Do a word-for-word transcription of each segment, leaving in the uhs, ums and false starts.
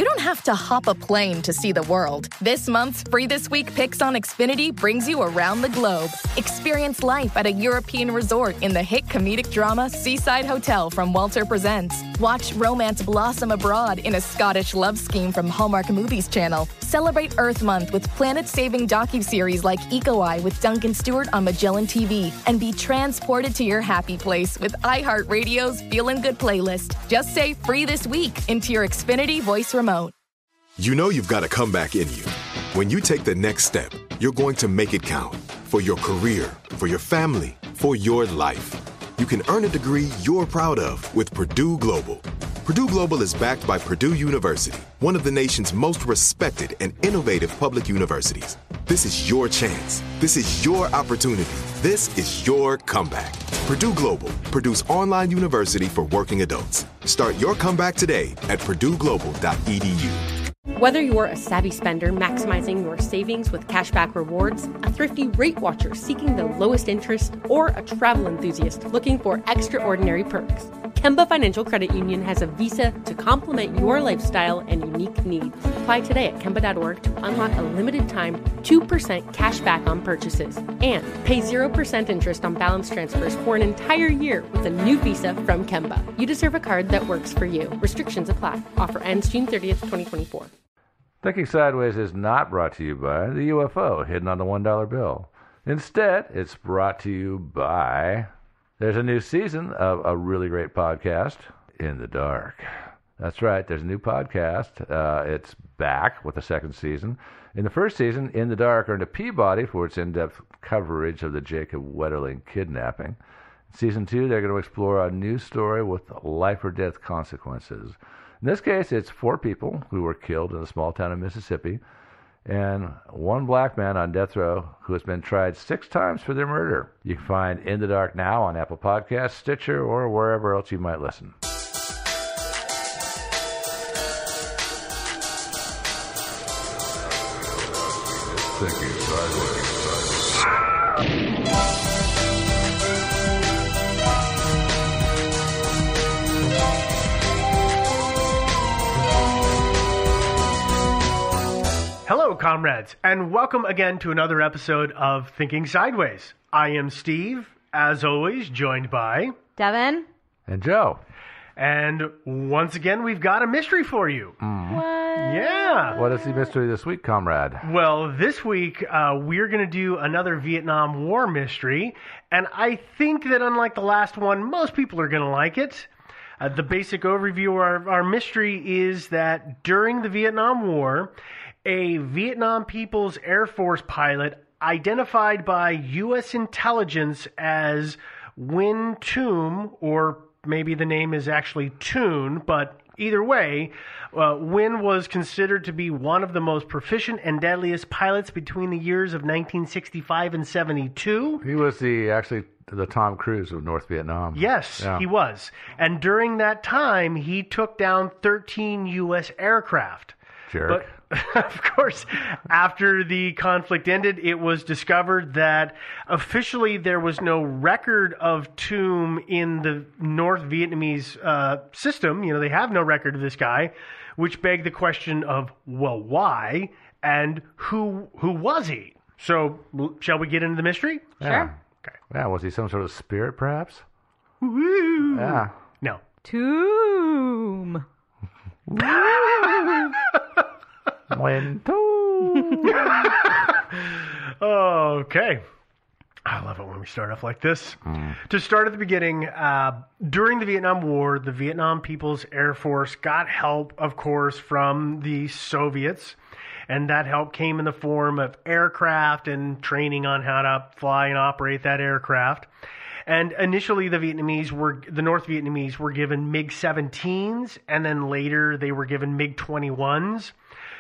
you don't have to hop a plane to see the world. This month's Free This Week Picks on Xfinity brings you around the globe. Experience life at a European resort in the hit comedic drama Seaside Hotel from Walter Presents. Watch romance blossom abroad in a Scottish love scheme from Hallmark Movies Channel. Celebrate Earth Month with planet-saving docuseries like Eco Eye with Duncan Stewart on Magellan T V. And be transported to your happy place with iHeartRadio's Feelin' Good playlist. Just say Free This Week into your Xfinity voice remote. You know you've got a comeback in you. When you take the next step, you're going to make it count. For your career, for your family, for your life. You can earn a degree you're proud of with Purdue Global. Purdue Global is backed by Purdue University, one of the nation's most respected and innovative public universities. This is your chance. This is your opportunity. This is your comeback. Purdue Global, Purdue's online university for working adults. Start your comeback today at purdue global dot e d u. Whether you're a savvy spender maximizing your savings with cashback rewards, a thrifty rate watcher seeking the lowest interest, or a travel enthusiast looking for extraordinary perks, Kemba Financial Credit Union has a visa to complement your lifestyle and unique needs. Apply today at kemba dot org to unlock a limited time two percent cash back on purchases and pay zero percent interest on balance transfers for an entire year with a new visa from Kemba. You deserve a card that works for you. Restrictions apply. Offer ends June thirtieth, twenty twenty-four. Thinking Sideways is not brought to you by the U F O hidden on the one dollar bill. Instead, it's brought to you by... There's a new season of a really great podcast, In the Dark. That's right, there's a new podcast. Uh, it's back with the second season. In the first season, In the Dark earned a Peabody for its in-depth coverage of the Jacob Wetterling kidnapping. In season two, they're going to explore a new story with life or death consequences. In this case, it's four people who were killed in a small town in Mississippi, and one black man on death row who has been tried six times for their murder. You can find In the Dark now on Apple Podcasts, Stitcher, or wherever else you might listen. Thinking Sideways. Hello, comrades, and welcome again to another episode of Thinking Sideways. I am Steve, as always, joined by... Devin. And Joe. And once again, we've got a mystery for you. Mm. What? Yeah. What is the mystery this week, comrade? Well, this week, uh, we're going to do another Vietnam War mystery, and I think that unlike the last one, most people are going to like it. Uh, the basic overview of our, our mystery is that during the Vietnam War... a Vietnam People's Air Force pilot identified by U S intelligence as Nguyen Toom, or maybe the name is actually Toon, but either way, uh, Nguyen was considered to be one of the most proficient and deadliest pilots between the years of nineteen sixty-five and seventy-two. He was the actually the Tom Cruise of North Vietnam. Yes, yeah. He was. And during that time, he took down thirteen U S aircraft. Jerk. But, of course, after the conflict ended, it was discovered that officially there was no record of Toom in the North Vietnamese uh, system. You know, they have no record of this guy, which begged the question of, well, why? And who who was he? So, shall we get into the mystery? Yeah. Sure. Okay. Yeah, was he some sort of spirit, perhaps? Woo! Yeah. No. Toom. When Toom. Okay. I love it when we start off like this. Mm. To start at the beginning, uh, during the Vietnam War, the Vietnam People's Air Force got help, of course, from the Soviets. And that help came in the form of aircraft and training on how to fly and operate that aircraft. And initially, the Vietnamese were, the North Vietnamese were given MiG seventeens, and then later they were given MiG twenty-ones.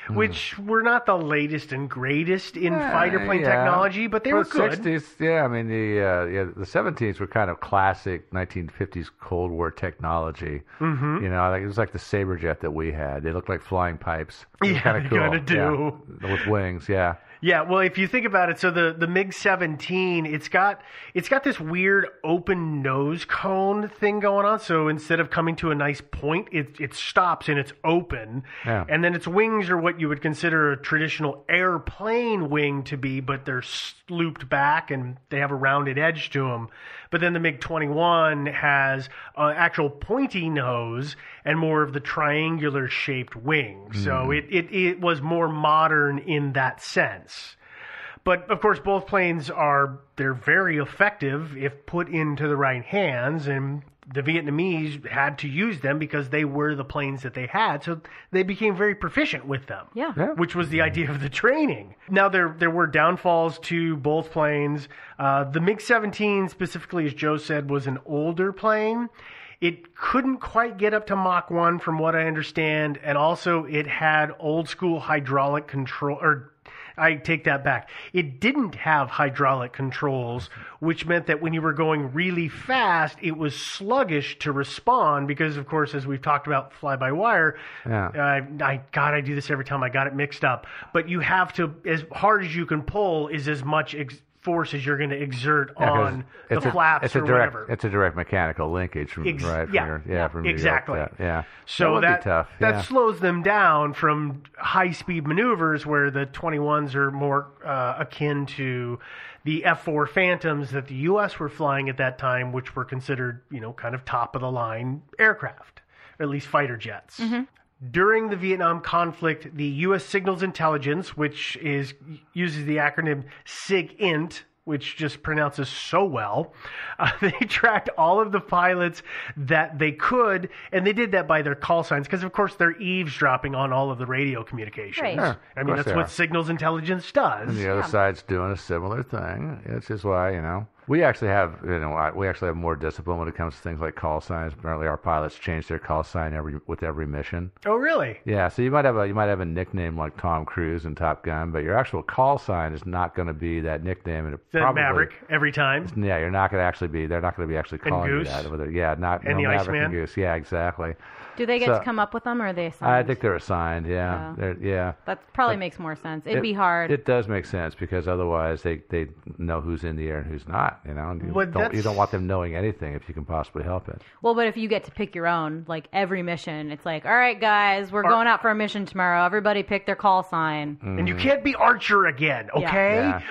mm. which were not the latest and greatest in uh, fighter plane yeah. technology, but they For were the good. sixties, yeah, I mean, the uh, yeah, the seventeens were kind of classic nineteen fifties Cold War technology. Mm-hmm. You know, like, it was like the Sabre jet that we had. They looked like flying pipes. It Yeah, kind of they cool. kinda do. Yeah, with wings, yeah. Yeah, well, if you think about it, so the, the MiG seventeen, it's got it's got this weird open nose cone thing going on. So instead of coming to a nice point, it it stops and it's open. Yeah. And then its wings are what you would consider a traditional airplane wing to be, but they're looped back and they have a rounded edge to them. But then the MiG twenty-one has an actual pointy nose and more of the triangular shaped wing. Mm. So it, it, it was more modern in that sense. But of course, both planes are, they're very effective if put into the right hands, and the Vietnamese had to use them because they were the planes that they had, so they became very proficient with them. Yeah. Yeah. Which was the idea of the training. Now, there there were downfalls to both planes. Uh, the MiG seventeen, specifically, as Joe said, was an older plane. It couldn't quite get up to Mach one, from what I understand, and also it had old-school hydraulic control, or I take that back. It didn't have hydraulic controls, which meant that when you were going really fast, it was sluggish to respond because, of course, as we've talked about fly-by-wire, Yeah. uh, I, God, I do this every time. I got it mixed up. But you have to, as hard as you can pull is as much ex- force as you're going to exert Yeah, 'cause on the it's a, flaps it's a or direct, whatever. It's a direct mechanical linkage, from, Ex- right? From yeah, your, yeah, from New York exactly. to- yeah. So would that be tough. that yeah. slows them down from high-speed maneuvers, where the twenty-ones are more uh, akin to the F four Phantoms that the U S were flying at that time, which were considered, you know, kind of top-of-the-line aircraft, or at least fighter jets. Mm-hmm. During the Vietnam conflict, the U S Signals Intelligence, which is uses the acronym SIGINT, which just pronounces so well, uh, they tracked all of the pilots that they could, and they did that by their call signs, because, of course, they're eavesdropping on all of the radio communications. Right. Sure, I of mean, course that's they what are. signals intelligence does. And the other side's doing a similar thing. It's just why, you know, we actually have, you know, I- we actually have more discipline when it comes to things like call signs. Apparently, our pilots change their call sign every with every mission. Oh, really? Yeah, so you might have a you might have a nickname like Tom Cruise in Top Gun, but your actual call sign is not going to be that nickname. And it Is that probably, Maverick every time? Yeah, you're not going to actually be. They're not going to be actually And calling you Goose? that. Whether, yeah, not And no, the Maverick Iceman? and Goose. Yeah, exactly. Do they get So- to come up with them, or are they assigned? I think they're assigned. Yeah, Yeah. They're, yeah. That probably But makes more sense. It'd It- be hard. It does make sense because otherwise they, they know who's in the air and who's not. You know, and you Well, don't you that's- don't want them knowing anything if you can possibly help it. Well, but if you get to pick your own, like every mission, it's like, all right, guys, we're Ar- going out for a mission tomorrow. Everybody pick their call sign. And you can't be Archer again, okay? Yeah.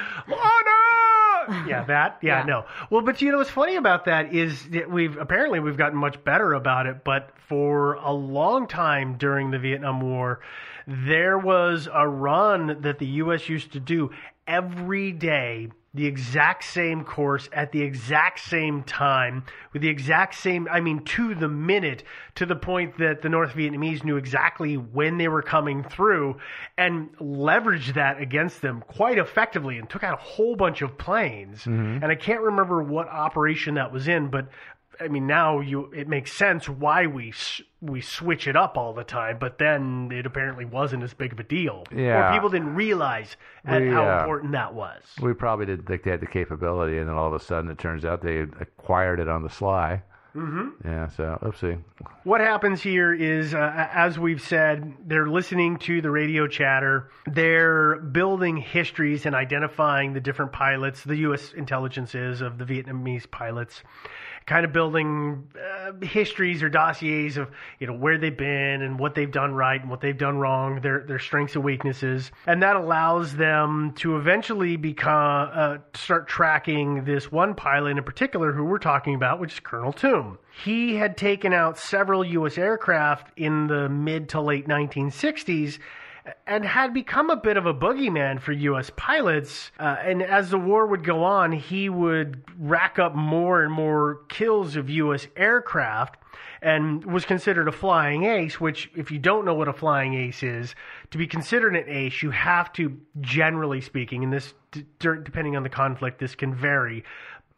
Lana! Yeah, that. Yeah, Yeah. no. Well, but you know what's funny about that is that we've apparently we've gotten much better about it. But for a long time during the Vietnam War, there was a run that the U S used to do every day, the exact same course at the exact same time with the exact same, I mean, to the minute, to the point that the North Vietnamese knew exactly when they were coming through and leveraged that against them quite effectively and took out a whole bunch of planes. And I can't remember what operation that was in, but I mean, now you it makes sense why we s- we switch it up all the time, but then it apparently wasn't as big of a deal. Yeah. Or people didn't realize at We, how uh, important that was. We probably didn't think they had the capability, and then all of a sudden it turns out they acquired it on the sly. Mm-hmm. Yeah, so oopsie. What happens here is, uh, as we've said, they're listening to the radio chatter. They're building histories and identifying the different pilots, the U S intelligence is, of the Vietnamese pilots. Kind of building uh, histories or dossiers of, you know, where they've been and what they've done right and what they've done wrong, their their strengths and weaknesses, and that allows them to eventually become uh, start tracking this one pilot in particular who we're talking about, which is Colonel Toom. He had taken out several U S aircraft in the mid to late nineteen sixties. And had become a bit of a boogeyman for U S pilots. Uh, and as the war would go on, he would rack up more and more kills of U S aircraft and was considered a flying ace, which, if you don't know what a flying ace is, to be considered an ace, you have to, generally speaking, and this, d- depending on the conflict, this can vary,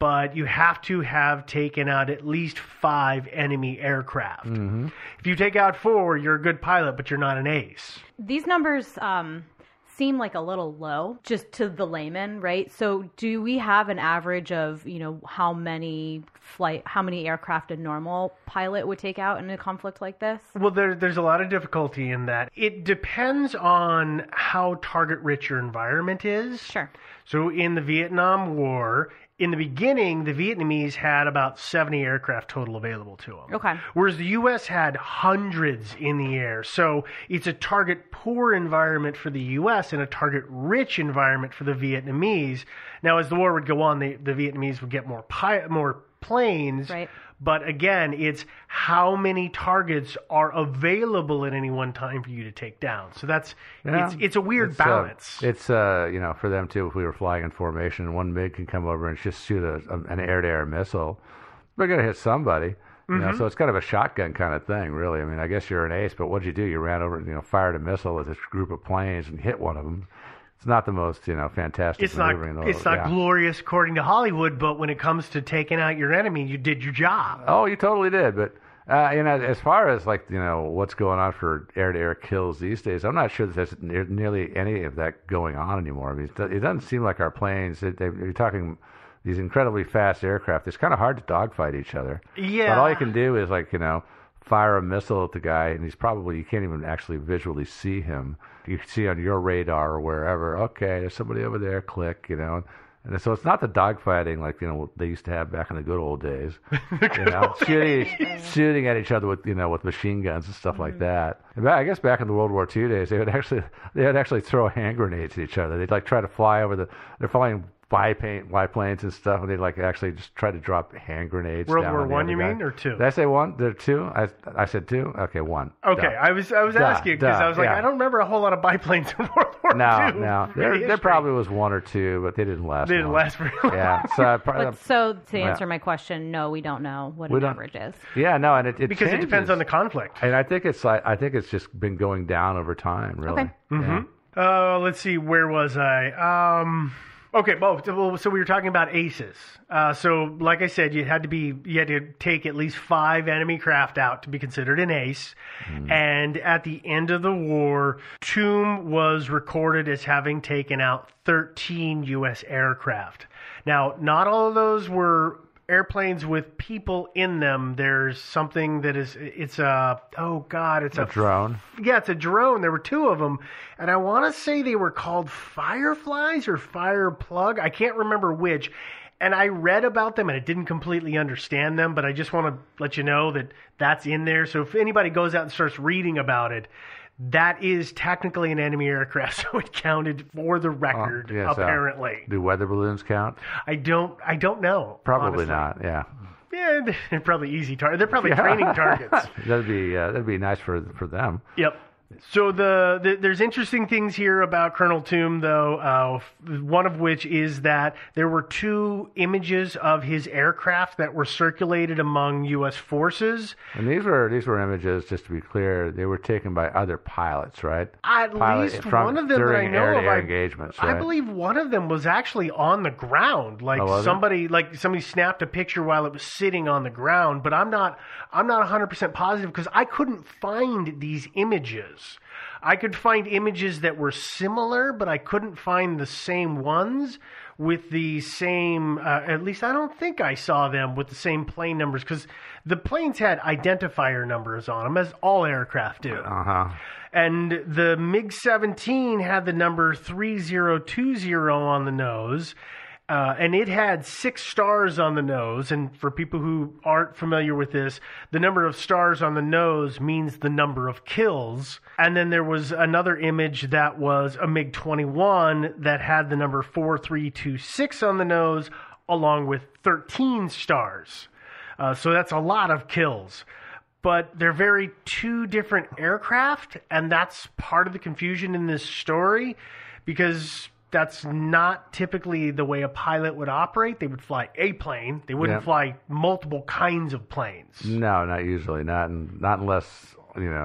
but you have to have taken out at least five enemy aircraft. Mm-hmm. If you take out four, you're a good pilot, but you're not an ace. These numbers um, seem like a little low just to the layman, right? So do we have an average of, you know, how many flight, how many aircraft a normal pilot would take out in a conflict like this? Well, there, there's a lot of difficulty in that. It depends on how target-rich your environment is. Sure. So in the Vietnam War, in the beginning, the Vietnamese had about seventy aircraft total available to them. Okay. Whereas the U S had hundreds in the air. So it's a target-poor environment for the U S and a target-rich environment for the Vietnamese. Now, as the war would go on, the, the Vietnamese would get more pi- more planes. Right. But again, it's how many targets are available at any one time for you to take down. So that's Yeah. it's it's a weird It's, balance. Uh, it's, uh, you know, for them, too, if we were flying in formation, one MiG can come over and just shoot a, a, an air-to-air missile. They're going to hit somebody. You know, so it's kind of a shotgun kind of thing, really. I mean, I guess you're an ace, but what'd you do? You ran over and, you know, fired a missile with this group of planes and hit one of them. It's not the most, you know, fantastic It's not maneuver in the world. it's not Yeah. glorious according to Hollywood, but when it comes to taking out your enemy, you did your job. Oh, you totally did. But, uh, you know, as far as, like, you know, what's going on for air-to-air kills these days, I'm not sure that there's ne- nearly any of that going on anymore. I mean, it do- it doesn't seem like our planes, it, they, you're talking these incredibly fast aircraft. It's kind of hard to dogfight each other. Yeah. But all you can do is, like, you know, fire a missile at the guy, and he's probably, you can't even actually visually see him. You can see on your radar or wherever, okay, there's somebody over there, click, you know. And so it's not the dogfighting like, you know, what they used to have back in the good old days. You know, shooting, shooting at each other with, you know, with machine guns and stuff like that. And back, I guess back in the World War Two days, they would actually, they would actually throw hand grenades at each other. They'd like try to fly over the, they're flying biplane, biplanes and stuff, and they'd like actually just try to drop hand grenades. World down War on the One, other you guy. mean, or two? Did I say one? There two? I I said two. Okay, one. Okay, Duh. I was I was Duh, asking because duh, I was like, yeah. I don't remember a whole lot of biplanes in World War No, Two. no. There, there probably was one or two, but they didn't last. They didn't long. last very long. Yeah. So, I probably, But so to yeah. answer my question, no, we don't know what We an don't- average is. yeah, no, and it, it because it depends changes. on the conflict. And I think it's like I think it's just been going down over time, really. Okay. Yeah. Uh, let's see, where was I? Um, okay, well, so we were talking about aces. Uh, so, like I said, you had to be you had to take at least five enemy craft out to be considered an ace. And at the end of the war, Toom was recorded as having taken out thirteen U S aircraft. Now, not all of those were airplanes with people in them. There's something that is it's a oh god, it's A a drone. Yeah, it's a drone. There were two of them, and I want to say they were called Fireflies or Fireplug. I can't remember which. And I read about them, and I didn't completely understand them, but I just want to let you know that that's in there. So if anybody goes out and starts reading about it, that is technically an enemy aircraft, so it counted for the record, Oh, yes, uh, apparently. Do weather balloons count? I don't I don't know. Probably honestly. not. Yeah. Yeah, they're probably easy targets. They're probably training targets. That'd be uh, that'd be nice for for them. Yep. So the, the there's interesting things here about Colonel Toom, though. Uh, f- one of which is that there were two images of his aircraft that were circulated among U S forces. And these were these were images, just to be clear, they were taken by other pilots, right? At Pilot- least from- one of them that I during know of, air-to-air I, engagements, I right? believe one of them was actually on the ground. Like Oh, was it? somebody, like somebody snapped a picture while it was sitting on the ground. But I'm not, I'm not one hundred percent positive because I couldn't find these images. I could find images that were similar, but I couldn't find the same ones with the same, uh, at least I don't think I saw them with the same plane numbers because the planes had identifier numbers on them, as all aircraft do. Uh-huh. And the MiG seventeen had the number three zero two zero on the nose. Uh, and it had six stars on the nose. And for people who aren't familiar with this, the number of stars on the nose means the number of kills. And then there was another image that was a MiG twenty-one that had the number four three two six on the nose, along with thirteen stars. Uh, so that's a lot of kills. But they're very two different aircraft, and that's part of the confusion in this story, because that's not typically the way a pilot would operate. They would fly a plane. They wouldn't Yeah. fly multiple kinds of planes. No, not usually. Not in, not unless, you know,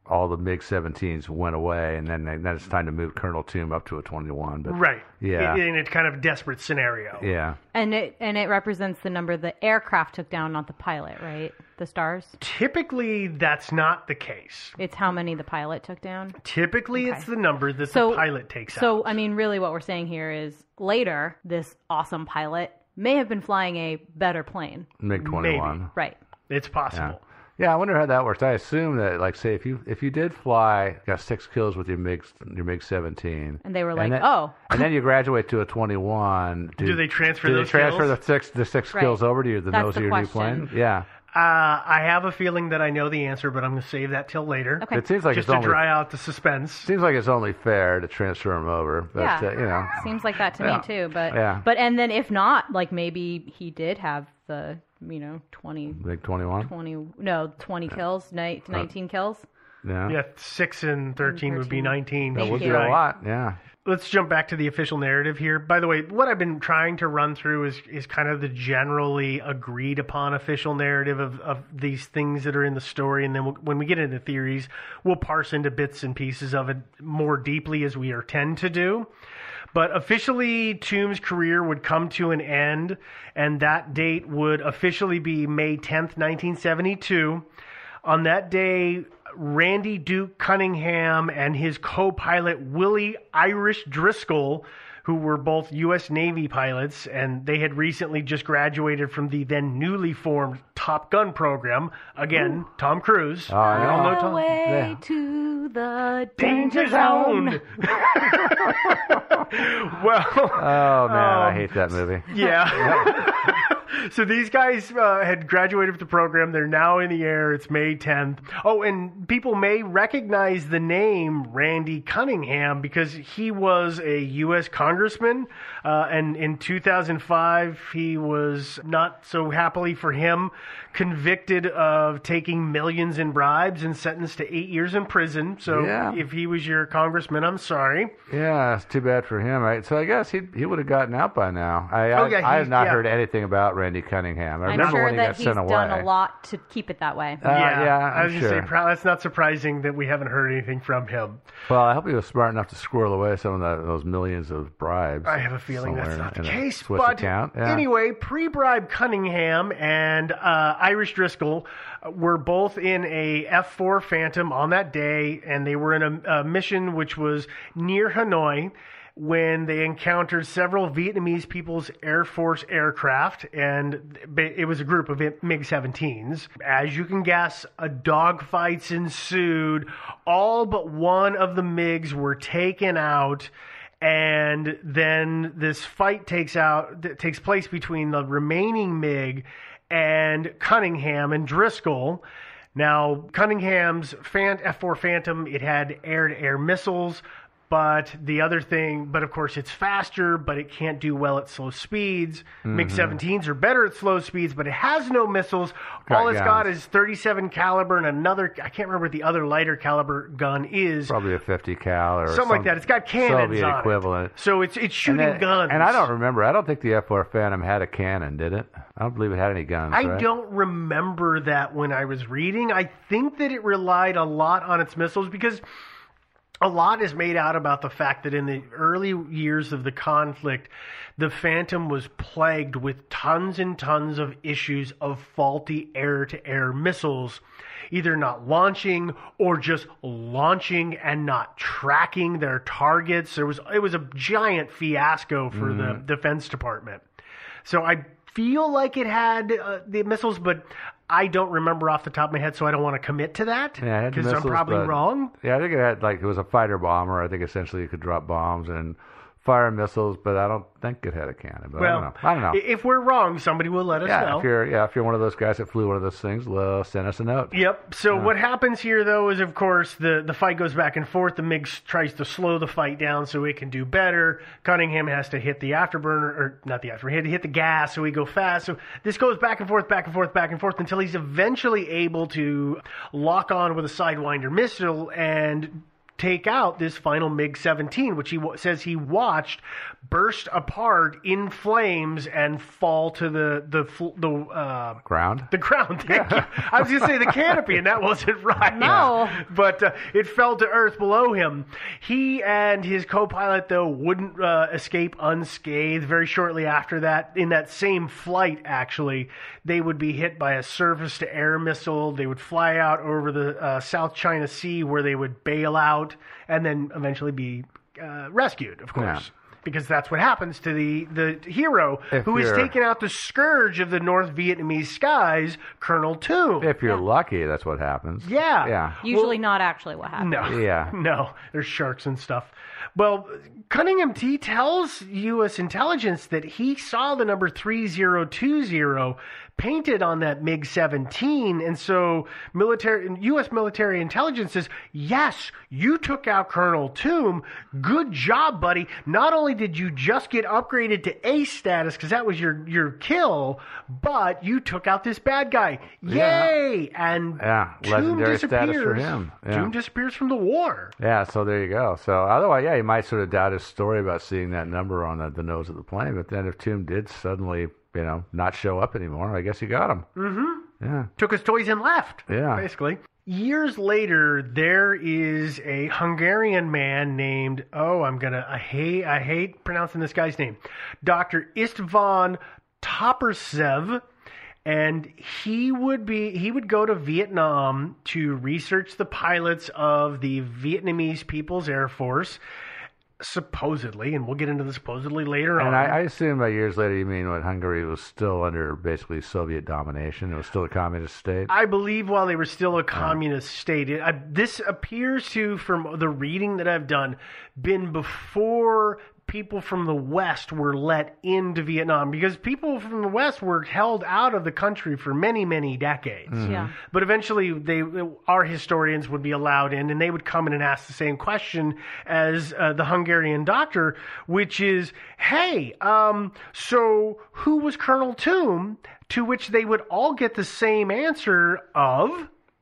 all the MiG seventeens went away, and then they, then it's time to move Colonel Toome up to a twenty-one. But Right. Yeah. In a kind of desperate scenario. Yeah. And it and it represents the number the aircraft took down, not the pilot, right? The stars. Typically, that's not the case. It's how many the pilot took down. Typically, Okay. it's the number that So the pilot takes So out. I mean, really, what we're saying here is later, this awesome pilot may have been flying a better plane. MiG twenty-one. Maybe. Right. It's possible. Yeah, I wonder how that works. I assume that, like, say, if you if you did fly, got six kills with your MiG your MiG seventeen, And they were like, then, oh. and then you graduate to a twenty-one. Do, Do they transfer do those they transfer skills? the six the six Right. skills over to you, the That's nose the of your question. new plane? Yeah, Uh, I have a feeling that I know the answer, but I'm going to save that till later. Okay. it seems like Just it's to only dry out the suspense. seems like it's only fair to transfer them over. But Yeah. uh, you know, Seems like that to Yeah. me too, but Yeah. but and then if not, like maybe he did have the you know twenty, MiG twenty-one. twenty no twenty kills, ni- nineteen kills. Yeah, Yeah, six and thirteen would be nineteen. that Thank would you. be a lot. Yeah. Let's jump back to the official narrative here. By the way, what I've been trying to run through is, is kind of the generally agreed upon official narrative of, of these things that are in the story. And then we'll, when we get into theories, we'll parse into bits and pieces of it more deeply as we are tend to do. But officially, Toome's career would come to an end, and that date would officially be May tenth, nineteen seventy-two. On that day, Randy Duke Cunningham and his co-pilot Willie Irish Driscoll, who were both U S Navy pilots, and they had recently just graduated from the then newly formed Top Gun program. Again, Ooh. Tom Cruise. Oh, I We all know Tom. Way Yeah. to the Danger Zone. Well, Oh man, I Um, hate that movie. yeah. So these guys uh, had graduated from the program. They're now in the air. It's May tenth. Oh, and people may recognize the name Randy Cunningham because he was a U S congressman. Uh, and in two thousand five, he was, not so happily for him, convicted of taking millions in bribes and sentenced to eight years in prison. So Yeah. if he was your congressman, I'm sorry. Yeah, it's too bad for him, right? So I guess he he would have gotten out by now. I Oh, I, yeah, I he- have not yeah. heard anything about Randy Cunningham. I I'm remember sure when he that got he's sent away. done a lot to keep it that way. Uh, yeah, I was I'm going to sure. say, pro- that's not surprising that we haven't heard anything from him. Well, I hope he was smart enough to squirrel away some of the, those millions of bribes. I have a feeling that's somewhere not the in a case. Swiss But account. Yeah. anyway, pre-bribe Cunningham and uh, Irish Driscoll were both in a F four Phantom on that day, and they were in a, a mission which was near Hanoi when they encountered several Vietnamese People's Air Force aircraft, and it was a group of MiG seventeens. As you can guess, a dogfights ensued. All but one of the MiGs were taken out. And then this fight takes out that takes place between the remaining MiG and Cunningham and Driscoll. Now, Cunningham's F four Phantom, it had air-to-air missiles, but the other thing, but of course it's faster, but it can't do well at slow speeds. Mm-hmm. MiG seventeens are better at slow speeds, but it has no missiles. All Got it's guns. got is thirty-seven caliber and another, I can't remember what the other lighter caliber gun is. Probably a fifty cal or Something like some that. It's got cannons Soviet on equivalent. it. So it's it's shooting and then- guns. And I don't remember. I don't think the F four Phantom had a cannon, did it? I don't believe it had any guns. I right? don't remember that when I was reading. I think that it relied a lot on its missiles because a lot is made out about the fact that in the early years of the conflict, the Phantom was plagued with tons and tons of issues of faulty air-to-air missiles, either not launching or just launching and not tracking their targets. There was it was a giant fiasco for Mm-hmm. the Defense Department. So I feel like it had uh, the missiles, but I don't remember off the top of my head, so I don't want to commit to that Yeah, it had because I'm missiles, probably but- wrong. Yeah, I think it had like it was a fighter bomber. I think essentially it could drop bombs and fire missiles, but I don't think it had a cannon. But Well, I don't know. I don't know. i- if we're wrong, somebody will let us yeah, know. if you're yeah, if you're one of those guys that flew one of those things, well, send us a note. Yep. So what happens here, though, is of course the, the fight goes back and forth. The MiG tries to slow the fight down so it can do better. Cunningham has to hit the afterburner, or not the afterburner, hit, hit the gas so he go fast. So this goes back and forth, back and forth, back and forth until he's eventually able to lock on with a Sidewinder missile and take out this final MiG seventeen, which he w- says he watched burst apart in flames and fall to the the fl- the uh, Ground? The ground. Thank you. I was going to say the canopy, and that wasn't right. No. But uh, it fell to earth below him. He and his co-pilot, though, wouldn't uh, escape unscathed. Very shortly after that, in that same flight, actually, they would be hit by a surface-to-air missile. They would fly out over the uh, South China Sea, where they would bail out and then eventually be uh, rescued, of course. Yeah. Because that's what happens to the, the hero If who has you're- taken out the scourge of the North Vietnamese skies, Colonel Toom. If you're lucky, that's what happens. Yeah. Yeah. Usually not actually what happens. No. Yeah. No. There's sharks and stuff. Well, Cunningham T tells U S intelligence that he saw the number three zero two zero painted on that MiG seventeen, and so military U S military intelligence says, yes, you took out Colonel Toom. Good job, buddy. Not only did you just get upgraded to ace status, because that was your, your kill, but you took out this bad guy. Yay! And Yeah, Toom legendary status disappears. for him. Yeah. Toom disappears from the war. Yeah, so there you go. So otherwise, yeah, you might sort of doubt his story about seeing that number on the, the nose of the plane. But then if Toom did suddenly, you know, not show up anymore, I guess you got him. Mm-hmm. Yeah. Took his toys and left. Yeah. Basically. Years later, there is a Hungarian man named, oh, I'm gonna, I hate, I hate pronouncing this guy's name, Doctor Istvan Toporsev, and he would be, he would go to Vietnam to research the pilots of the Vietnamese People's Air Force, supposedly, and we'll get into the supposedly later on. And I, I assume by years later you mean what Hungary was still under basically Soviet domination. It was still a communist state. I believe while they were still a communist state, it, I, this appears to, from the reading that I've done, been before people from the West were let into Vietnam, because people from the West were held out of the country for many, many decades. Mm-hmm. Yeah. But eventually, they, our historians would be allowed in, and they would come in and ask the same question as uh, the Hungarian doctor, which is, hey, um, so who was Colonel Toom? To which they would all get the same answer of,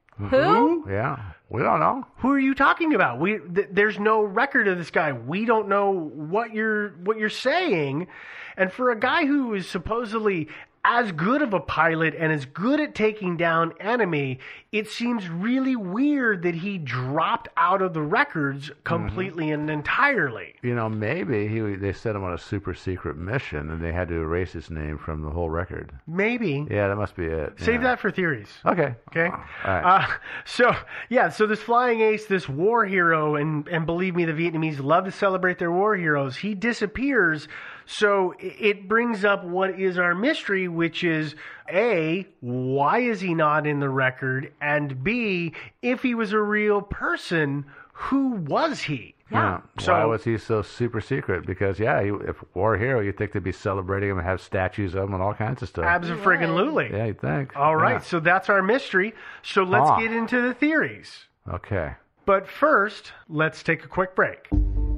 Who? Yeah. We don't know. who are you talking about? We th- there's no record of this guy. We don't know what you're what you're saying. And for a guy who is supposedly as good of a pilot and as good at taking down enemy, it seems really weird that he dropped out of the records completely and entirely. You know, maybe he they sent him on a super secret mission and they had to erase his name from the whole record. Maybe. Yeah, that must be it. Save yeah. that for theories. Okay. Okay. All right. Uh, so, yeah, so this flying ace, this war hero, and, and believe me, the Vietnamese love to celebrate their war heroes, he disappears. So i- it brings up what is our mystery, which is, A, why is he not in the record? And B, if he was a real person, who was he? Yeah. So- Why was he so super secret? Because, yeah, he, if war hero, you'd think they'd be celebrating him and have staties of him and all kinds of stuff. Abso-friggin-lutely. Yeah, you'd think. All right, Yeah. so that's our mystery. So let's Ah. get into the theories. Okay. But first, let's take a quick break.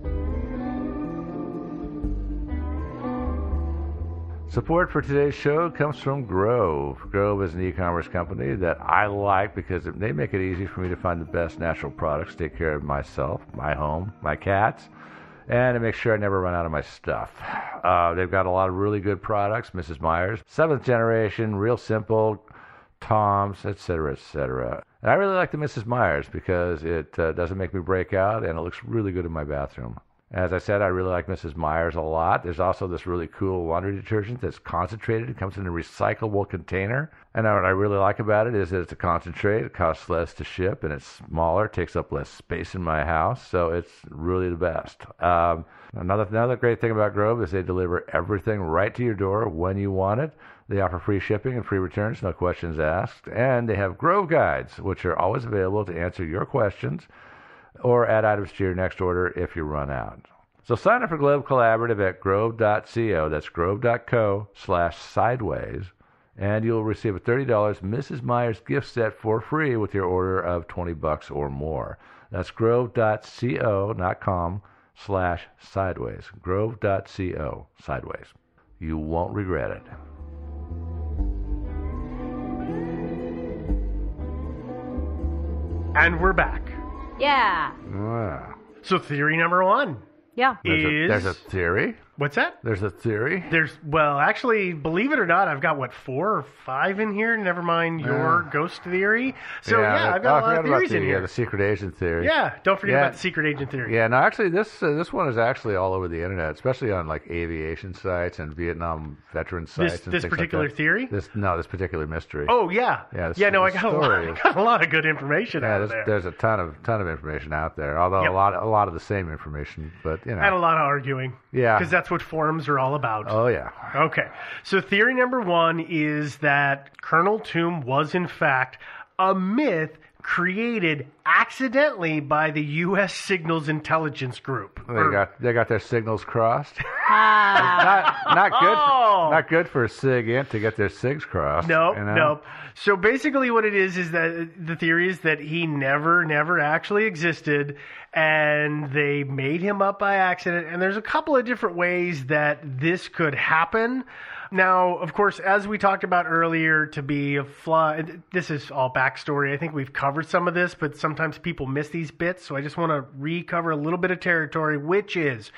Support for today's show comes from Grove. Grove is an e-commerce company that I like because they make it easy for me to find the best natural products to take care of myself, my home, my cats, and to make sure I never run out of my stuff. Uh, they've got a lot of really good products. Missus Myers, seventh generation, real simple, Tom's, et cetera, et cetera. And I really like the Missus Myers because it uh, doesn't make me break out, and it looks really good in my bathroom. As I said, I really like Missus Myers a lot. There's also this really cool laundry detergent that's concentrated. It comes in a recyclable container. And what I really like about it is that it's a concentrate. It costs less to ship, and it's smaller. It takes up less space in my house. So it's really the best. Um, another, another great thing about Grove is they deliver everything right to your door when you want it. They offer free shipping and free returns, no questions asked. And they have Grove Guides, which are always available to answer your questions or add items to your next order if you run out. So sign up for Globe Collaborative at grove dot co. That's grove.co slash sideways. And you'll receive a thirty dollars Missus Myers gift set for free with your order of twenty bucks or more. That's grove.co, not com, slash sideways. Grove.co, sideways. You won't regret it. And we're back. Yeah. Wow. So theory number one Yeah. There's, a, is... there's a theory. What's that? There's a theory. There's, well, actually, believe it or not, I've got, what, four or five in here? Never mind your Yeah. ghost theory. So, yeah, that- I've got oh, a I lot forgot of about theories the, in Yeah, here. the secret agent theory. Yeah, don't forget Yeah. about the secret agent theory. Yeah, no, actually, this uh, this one is actually all over the internet, especially on like aviation sites and Vietnam veteran sites. This, and this things particular like that. theory? This no, this particular mystery. Oh, yeah. Yeah, this- yeah, no, I this got a, lot, story I is- got a lot of good information yeah, out of there's, there. there's a ton of ton of information out there. Although Yep. a lot a lot of the same information, but you know. And a lot of arguing. Yeah. Because that's what forums are all about. Oh yeah. Okay. So theory number one is that Colonel Toom was, in fact, a myth created accidentally by the U S Signals Intelligence Group. They Or- got they got their signals crossed. Ah. not not good. Oh. For, not good for a SIG int to get their SIGs crossed. Nope, you know? nope. So basically what it is is that the theory is that he never, never actually existed and they made him up by accident. And there's a couple of different ways that this could happen. Now, of course, as we talked about earlier, to be a fly, this is all backstory. I think we've covered some of this, but sometimes people miss these bits. So I just want to recover a little bit of territory, which is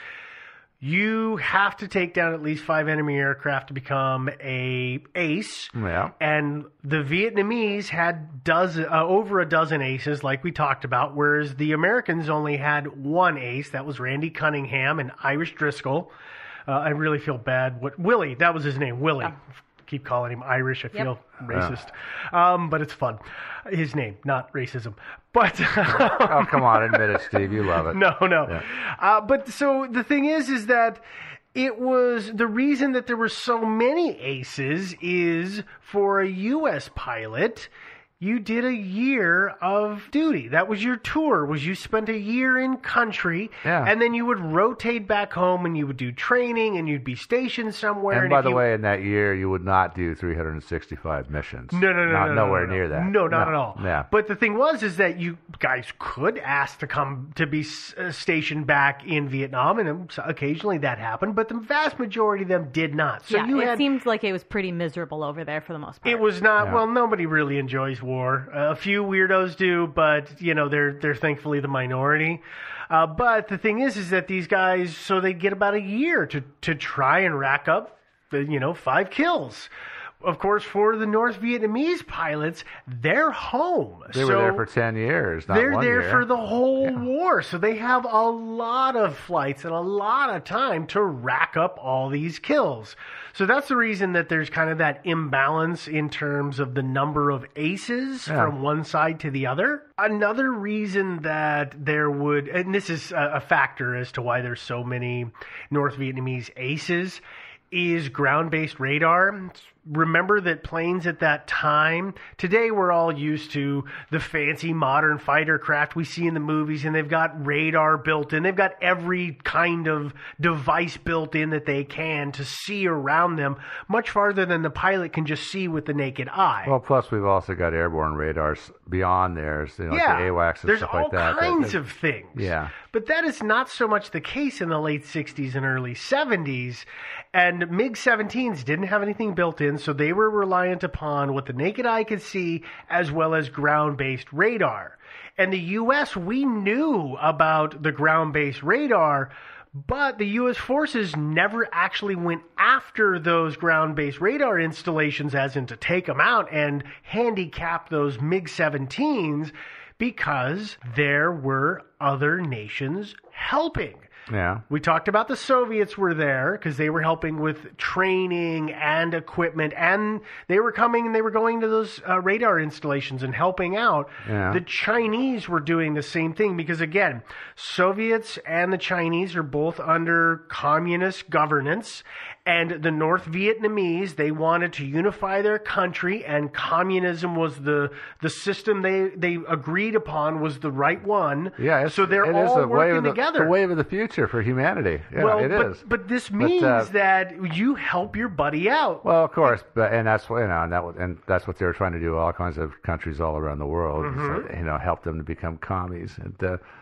you have to take down at least five enemy aircraft to become a ace. Yeah. And the Vietnamese had dozen, uh, over a dozen aces, like we talked about, whereas the Americans only had one ace. That was Randy Cunningham and Irish Driscoll. Uh, I really feel bad. What Willie? That was his name, Willie. Yeah. Keep calling him Irish. I feel Yep. racist, um, but it's fun. His name, not racism. But Oh come on, admit it, Steve. You love it. no, no. Yeah. Uh, but so the thing is, is that it was the reason that there were so many aces is for a U S pilot. You did a year of duty. That was your tour, was you spent a year in country, Yeah. and then you would rotate back home and you would do training and you'd be stationed somewhere. And by if the you, way, in that year, you would not do three hundred sixty-five missions. No, no, no, not, no, no, nowhere no, no. near that. No, not No. at all. Yeah. But the thing was, is that you guys could ask to come to be uh, stationed back in Vietnam, and um, so occasionally that happened. But the vast majority of them did not. So yeah, you it had. seems like it was pretty miserable over there for the most part. It was not Yeah. well. Nobody really enjoys war. Uh, a few weirdos do, but you know they're they're thankfully the minority. Uh, but the thing is, is that these guys, so they get about a year to to try and rack up, the, you know, five kills. Of course, for the North Vietnamese pilots, they're home. They so were there for ten years, not they're one there year. for the whole war, so they have a lot of flights and a lot of time to rack up all these kills. So that's the reason that there's kind of that imbalance in terms of the number of aces Yeah. from one side to the other. Another reason that there would, and this is a, a factor as to why there's so many North Vietnamese aces, is ground-based radar. Remember that planes at that time, today we're all used to the fancy modern fighter craft we see in the movies, and they've got radar built in. They've got every kind of device built in that they can to see around them, much farther than the pilot can just see with the naked eye. Well, plus we've also got airborne radars beyond theirs, you know, yeah, like the AWACS and there's stuff all like that. kinds that, of things. Yeah. But that is not so much the case in the late sixties and early seventies. And MiG seventeens didn't have anything built in, so they were reliant upon what the naked eye could see as well as ground-based radar. And the U S, we knew about the ground-based radar, but the U S forces never actually went after those ground-based radar installations as in to take them out and handicap those MiG seventeens because there were other nations helping. Yeah. We talked about the Soviets were there because they were helping with training and equipment, and they were coming and they were going to those uh, radar installations and helping out. Yeah. The Chinese were doing the same thing because, again, Soviets and the Chinese are both under communist governance, and the North Vietnamese, they wanted to unify their country, and communism was the the system they, they agreed upon was the right one. Yeah, it's, so they're it all is the working wave of the, together. the wave of the future for humanity. Yeah, well, it but, is. but this means uh, that you help your buddy out. Well, of course, but and that's what you know, and that was- and that's what they were trying to do. All kinds of countries all around the world, is, uh, you know, help them to become commies. And uh,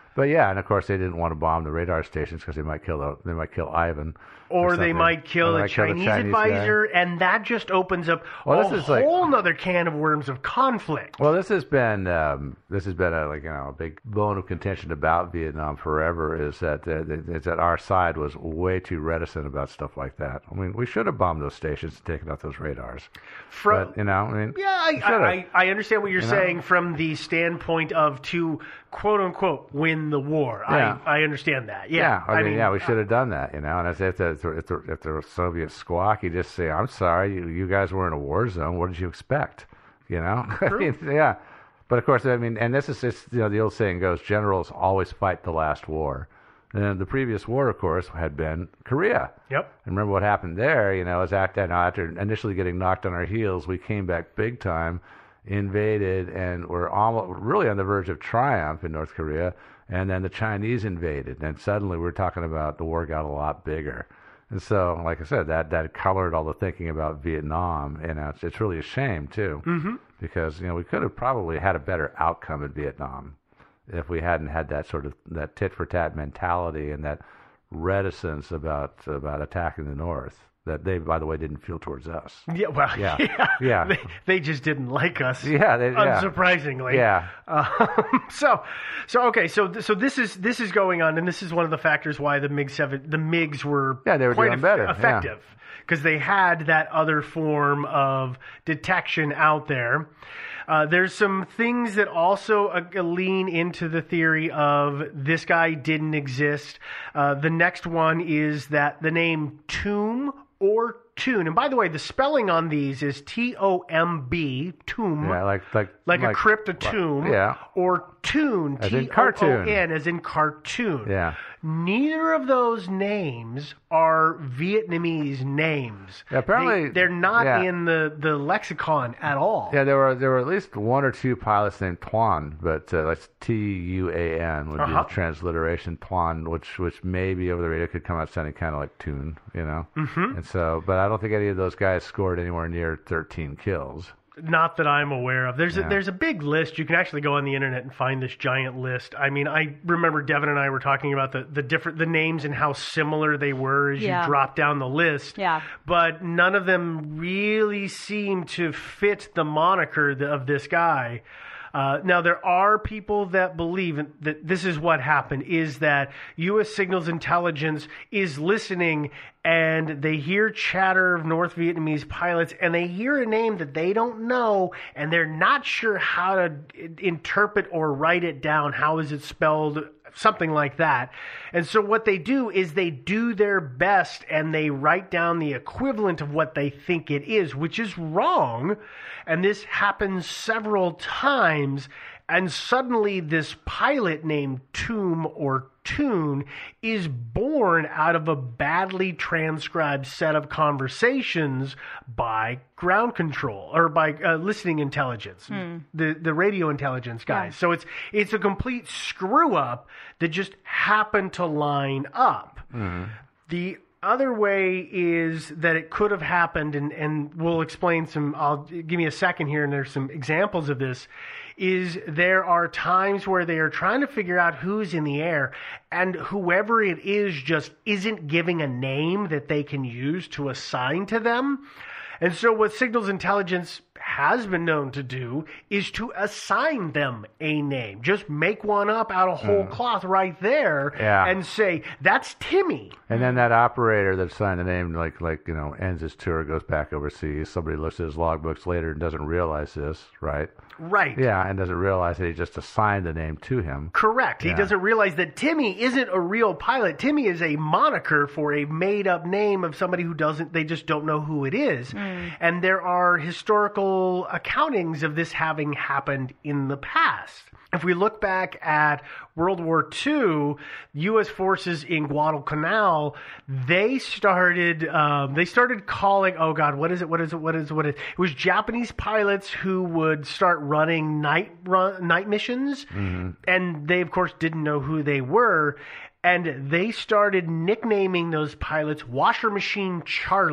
But yeah, and of course they didn't want to bomb the radar stations because they might kill the, they might kill Ivan. Or, or they might kill a a Chinese, Chinese advisor, guy. and that just opens up well, a this is whole like, nother can of worms of conflict. Well, this has been um, this has been a like you know a big bone of contention about Vietnam forever. Is that uh, is that our side was way too reticent about stuff like that. I mean, we should have bombed those stations and taken out those radars. From, but, you know, I mean, yeah, I, I, I understand what you're you saying know? from the standpoint of to quote unquote win the war. Yeah. I I understand that. Yeah, Yeah, I, I mean, mean, yeah, we should have done that, you know. And if the, if the, if the, if the Soviet squawk, you just say, "I'm sorry, you, you guys were in a war zone. What did you expect?" You know, I mean, yeah. But of course, I mean, and this is just, you know, the old saying goes, generals always fight the last war. And the previous war, of course, had been Korea. Yep. And remember what happened there, you know, is after, after initially getting knocked on our heels, we came back big time, invaded, and were almost really on the verge of triumph in North Korea. And then the Chinese invaded. And suddenly we're talking about the war got a lot bigger. And so, like I said, that, that colored all the thinking about Vietnam. And it's, it's really a shame, too. Mm-hmm. Because, you know, we could have probably had a better outcome in Vietnam if we hadn't had that sort of that tit for tat mentality and that reticence about about attacking the North that they, by the way, didn't feel towards us. Yeah, well, yeah, yeah, yeah. They, they just didn't like us. Yeah, they, yeah. unsurprisingly. Yeah. Um, so, so okay, so so this is this is going on, and this is one of the factors why the MiG seven the MiGs were yeah they were quite doing eff- better effective because yeah. they had that other form of detection out there. Uh, there's some things that also uh, lean into the theory of this guy didn't exist. Uh, the next one is that the name Tomb or Tune, and by the way, the spelling on these is T O M B, Tomb, yeah, like like like, like a crypt, a tomb, yeah, or Tune, as in T O O N, cartoon. as in cartoon. Yeah. Neither of those names are Vietnamese names. Yeah, apparently, they, they're not yeah. in the, the lexicon at all. Yeah, there were there were at least one or two pilots named Tuan, but uh, that's T U A N would uh-huh. be the transliteration Tuan, which which maybe over the radio could come out sounding kind of like tune, you know. Mm-hmm. And so, but I don't think any of those guys scored anywhere near thirteen kills. Not that I'm aware of. There's yeah. a, there's a big list. You can actually go on the internet and find this giant list. I mean, I remember Devin and I were talking about the, the different the names and how similar they were as yeah. you drop down the list. Yeah. But none of them really seem to fit the moniker of this guy. Uh, now, there are people that believe that this is what happened, is that U S signals intelligence is listening and they hear chatter of North Vietnamese pilots and they hear a name that they don't know and they're not sure how to interpret or write it down. How is it spelled? Something like that. And so what they do is they do their best and they write down the equivalent of what they think it is, which is wrong. And this happens several times. And suddenly this pilot named Tomb or Tune is born out of a badly transcribed set of conversations by ground control or by uh, listening intelligence, mm. the the radio intelligence guys. Yeah. So it's it's a complete screw up that just happened to line up. Mm. The other way is that it could have happened, and, and we'll explain some, I'll give me a second here, and there's some examples of this, is there are times where they are trying to figure out who's in the air, and whoever it is just isn't giving a name that they can use to assign to them. And so what signals intelligence has been known to do is to assign them a name. Just make one up out of whole mm. cloth right there yeah. and say, that's Timmy. And then that operator that signed the name, like, like you know, ends his tour, goes back overseas. Somebody looks at his logbooks later and doesn't realize this, right? Right. Yeah, and doesn't realize that he just assigned the name to him. Correct. Yeah. He doesn't realize that Timmy isn't a real pilot. Timmy is a moniker for a made-up name of somebody who doesn't, they just don't know who it is. Mm. And there are historical accountings of this having happened in the past. If we look back at World War Two, U S forces in Guadalcanal, they started um, they started calling, oh God, what is it? What is it? What is it? What is it? It was Japanese pilots who would start running night run, night missions, mm-hmm. and they of course didn't know who they were, and they started nicknaming those pilots Washer Machine Charlie.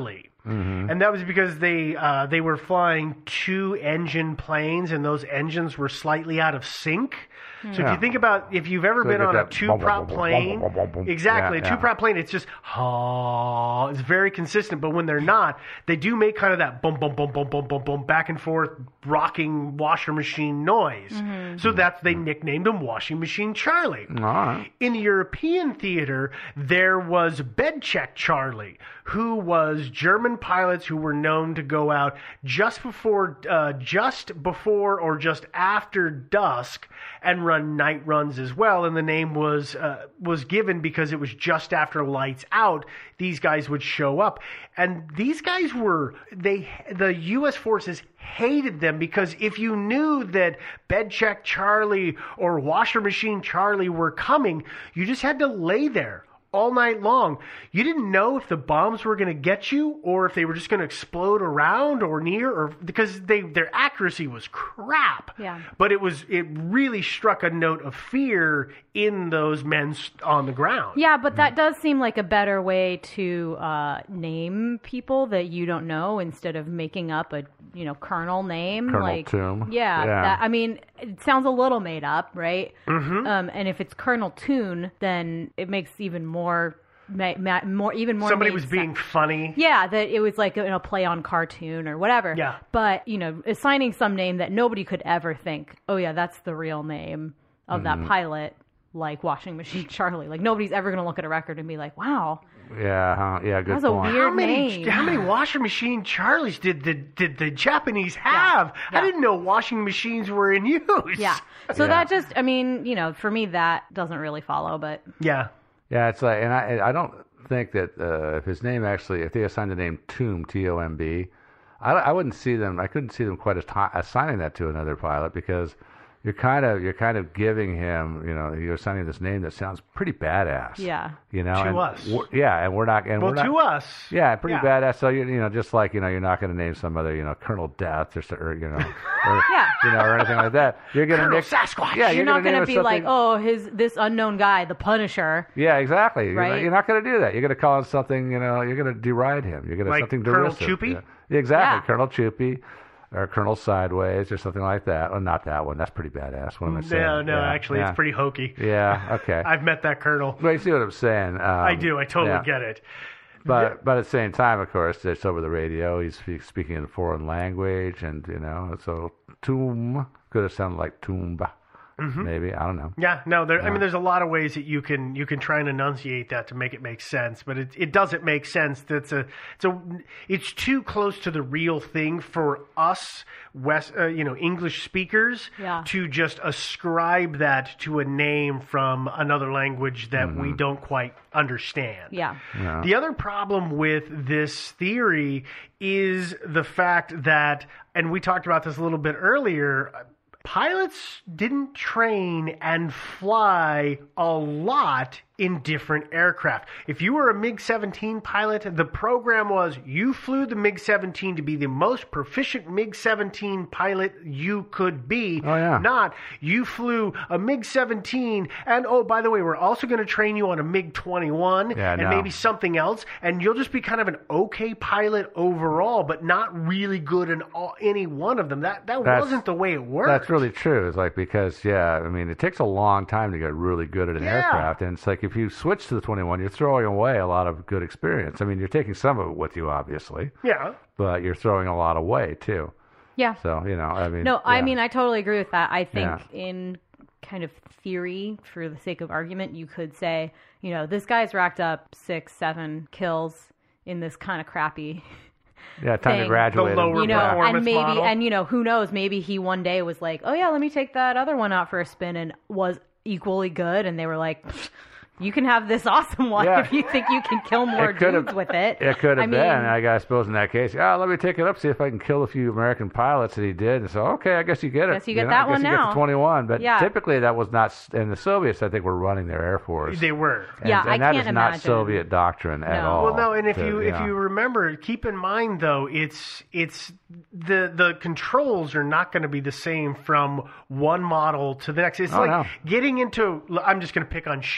Mm-hmm. And that was because they uh, they were flying two-engine planes, and those engines were slightly out of sync. So yeah. if you think about, if you've ever so been you on a that two-prop plane, boom, boom, boom, exactly, yeah, a two-prop yeah. plane, it's just, oh, it's very consistent. But when they're not, they do make kind of that boom, boom, boom, boom, boom, boom, boom, back and forth, rocking washer machine noise. Mm-hmm. So that's, they nicknamed him Washing Machine Charlie. All right. In the European theater, there was Bed Check Charlie, who was German pilots who were known to go out just before, uh, just before or just after dusk and run night runs as well. And the name was uh, was given because it was just after lights out. These guys would show up, and these guys were they the U S forces hated them because if you knew that Bed Check Charlie or Washer Machine Charlie were coming, you just had to lay there all night long. You didn't know if the bombs were going to get you or if they were just going to explode around or near, or because they their accuracy was crap. Yeah. But it was it really struck a note of fear in those men on the ground. Yeah, but that does seem like a better way to uh, name people that you don't know instead of making up a you know Colonel name. Colonel like, Toom. Yeah, yeah. That, I mean, it sounds a little made up, right? Mm-hmm. Um, and if it's Colonel Toon, then it makes even more, ma- ma- more even more. Somebody was being sense. funny. Yeah, that it was like a, a play on cartoon or whatever. Yeah. But you know, assigning some name that nobody could ever think, oh yeah, that's the real name of Mm-hmm. that pilot, like Washing Machine Charlie. Like nobody's ever going to look at a record and be like, wow. Yeah, huh? yeah, good That's a point. weird How many name. how many washing machine Charlies did the did the Japanese have? Yeah. I didn't know washing machines were in use. Yeah. So Yeah. that just, I mean, you know, for me that doesn't really follow, but Yeah. Yeah, it's like, and I I don't think that uh, if his name actually, if they assigned the name Toom, T O M B, I, I wouldn't see them, I couldn't see them quite as t- assigning that to another pilot because you're kind of you're kind of giving him, you know, you're assigning this name that sounds pretty badass. Yeah. You know, To and us. we're- Yeah, and we're not, and Well, we're not, to us. yeah, pretty yeah. badass. So you you know, just like you know, you're not going to name some other you know Colonel Death or, so- or you know, or, Yeah. you know, or anything like that. You're going to Colonel nick, Sasquatch. Yeah, you're, you're not going to be like, oh, his this unknown guy, the Punisher. Yeah, exactly. You're Right? not, you're not going to do that. You're going to call him something, you know, you're going to deride him. You're going to Like something Colonel derisive. Choopy? Yeah. Yeah, exactly. Yeah. Colonel Choopy or Colonel Sideways or something like that. Well, not that one. That's pretty badass. What am I saying? No, no, Yeah, actually, yeah. it's pretty hokey. Yeah, okay. I've met that colonel. But you see what I'm saying? Um, I do. I totally yeah. get it. But but at the same time, of course, it's over the radio. He's speak, speaking in a foreign language, and you know, so Toom could have sounded like Toomba, Mm-hmm. maybe. I don't know. Yeah, no, there, I Yeah. mean, there's a lot of ways that you can you can try and enunciate that to make it make sense, but it it doesn't make sense. That's a it's a it's too close to the real thing for us West, uh, you know, English speakers Yeah. to just ascribe that to a name from another language that we don't quite understand. Yeah. Yeah. The other problem with this theory is the fact that, and we talked about this a little bit earlier, pilots didn't train and fly a lot in different aircraft. If you were a MiG seventeen pilot, the program was you flew the MiG seventeen to be the most proficient MiG seventeen pilot you could be. Oh, yeah. Not you flew a MiG seventeen and, oh, by the way, we're also going to train you on a MiG twenty-one Yeah, and no. maybe something else, and you'll just be kind of an okay pilot overall, but not really good in all, any one of them. That that That's- wasn't the way it worked. That's really true. It's like because yeah, I mean, it takes a long time to get really good at an Yeah. aircraft, and it's like if you switch to the twenty-one, you're throwing away a lot of good experience. I mean, you're taking some of it with you, obviously, Yeah. but you're throwing a lot away too. Yeah. So you know, I mean, No, I yeah. mean, I totally agree with that. I think Yeah. in kind of theory, for the sake of argument, you could say, you know, this guy's racked up six, seven kills in this kind of crappy, yeah, time to thing. graduate. The lower you know, performance and maybe, model. and you know, who knows? Maybe he one day was like, oh yeah, let me take that other one out for a spin, and was equally good, and they were like, you can have this awesome one Yeah. if you think you can kill more It could have- dudes with it. It could have I mean, been. I, guess, I suppose in that case, oh, let me take it up, see if I can kill a few American pilots that he did. And so, okay, I guess you get it. Guess you get know, that I guess one you get now. the twenty-one. But Yeah. typically that was not. And the Soviets, I think, were running their air force. They were. And, Yeah, and I that can't is not imagine. Soviet doctrine at No. all. Well, no, and if to- you if know. you remember, keep in mind though, it's it's the the controls are not going to be the same from one model to the next. It's Oh, like no. getting into. I'm just going to pick on Chevy.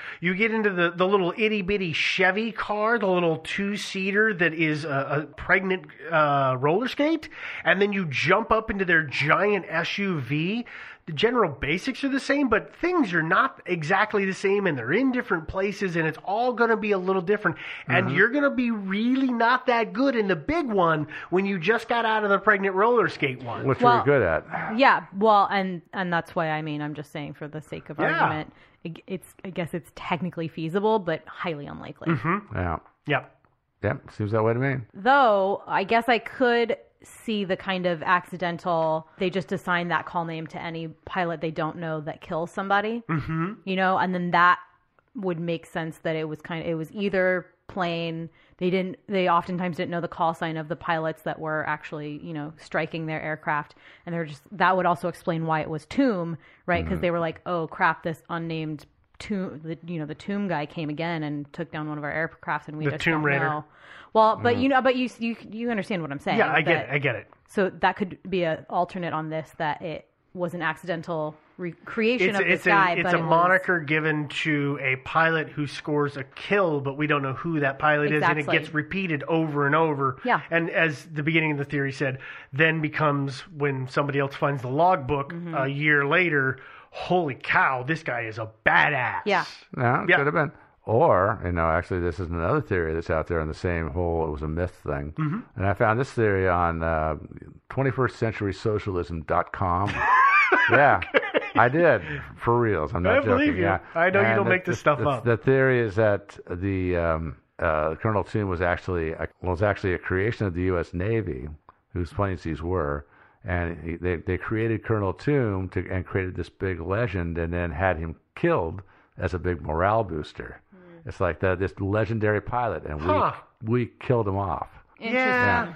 You get into the, the little itty-bitty Chevy car, the little two-seater that is a, a pregnant uh, roller skate, and then you jump up into their giant S U V. The general basics are the same, but things are not exactly the same, and they're in different places, and it's all going to be a little different. And Mm-hmm. you're going to be really not that good in the big one when you just got out of the pregnant roller skate one. Which Well- you're good at. Yeah, well, and and that's why I mean I'm just saying for the sake of Yeah. argument, it, it's I guess it's technically feasible, but highly unlikely. Yeah. Yep. Yeah, seems that way to me. Though I guess I could see the kind of accidental. They just assign that call name to any pilot they don't know that kills somebody. Mm-hmm. You know, and then that would make sense that it was kind of it was either plane. They didn't. They oftentimes didn't know the call sign of the pilots that were actually, you know, striking their aircraft, and they're just. That would also explain why it was Tomb, right? Because they were like, "Oh crap, this unnamed Tomb, the, you know, the Tomb guy came again and took down one of our aircrafts, and we The just Tomb don't Raider. know." Well, but you know, but you you you understand what I'm saying? Yeah, I get that- it. I get it. So that could be an alternate on this that it was an accidental recreation It's, of this it's guy, a, it's but a it was- moniker given to a pilot who scores a kill, but we don't know who that pilot is, and it Exactly. gets repeated over and over. Yeah. And as the beginning of the theory said, then becomes when somebody else finds the logbook Mm-hmm. a year later, holy cow, this guy is a badass. Yeah. Yeah, it Yeah. could have been. Or, you know, actually, this is another theory that's out there on the same whole, it was a myth thing. Mm-hmm. And I found this theory on uh, twenty-first century socialism dot com. Yeah, I did, for reals. I'm not I joking. believe you. Yeah. I know you And don't the- make this the- stuff the, up. The theory is that the um, uh, Colonel Tomb was actually a, was actually a creation of the U S Navy, whose planes these were. And he, they they created Colonel Tomb to, and created this big legend, and then had him killed as a big morale booster. It's like the, this legendary pilot, and Huh. we we killed him off. Yeah.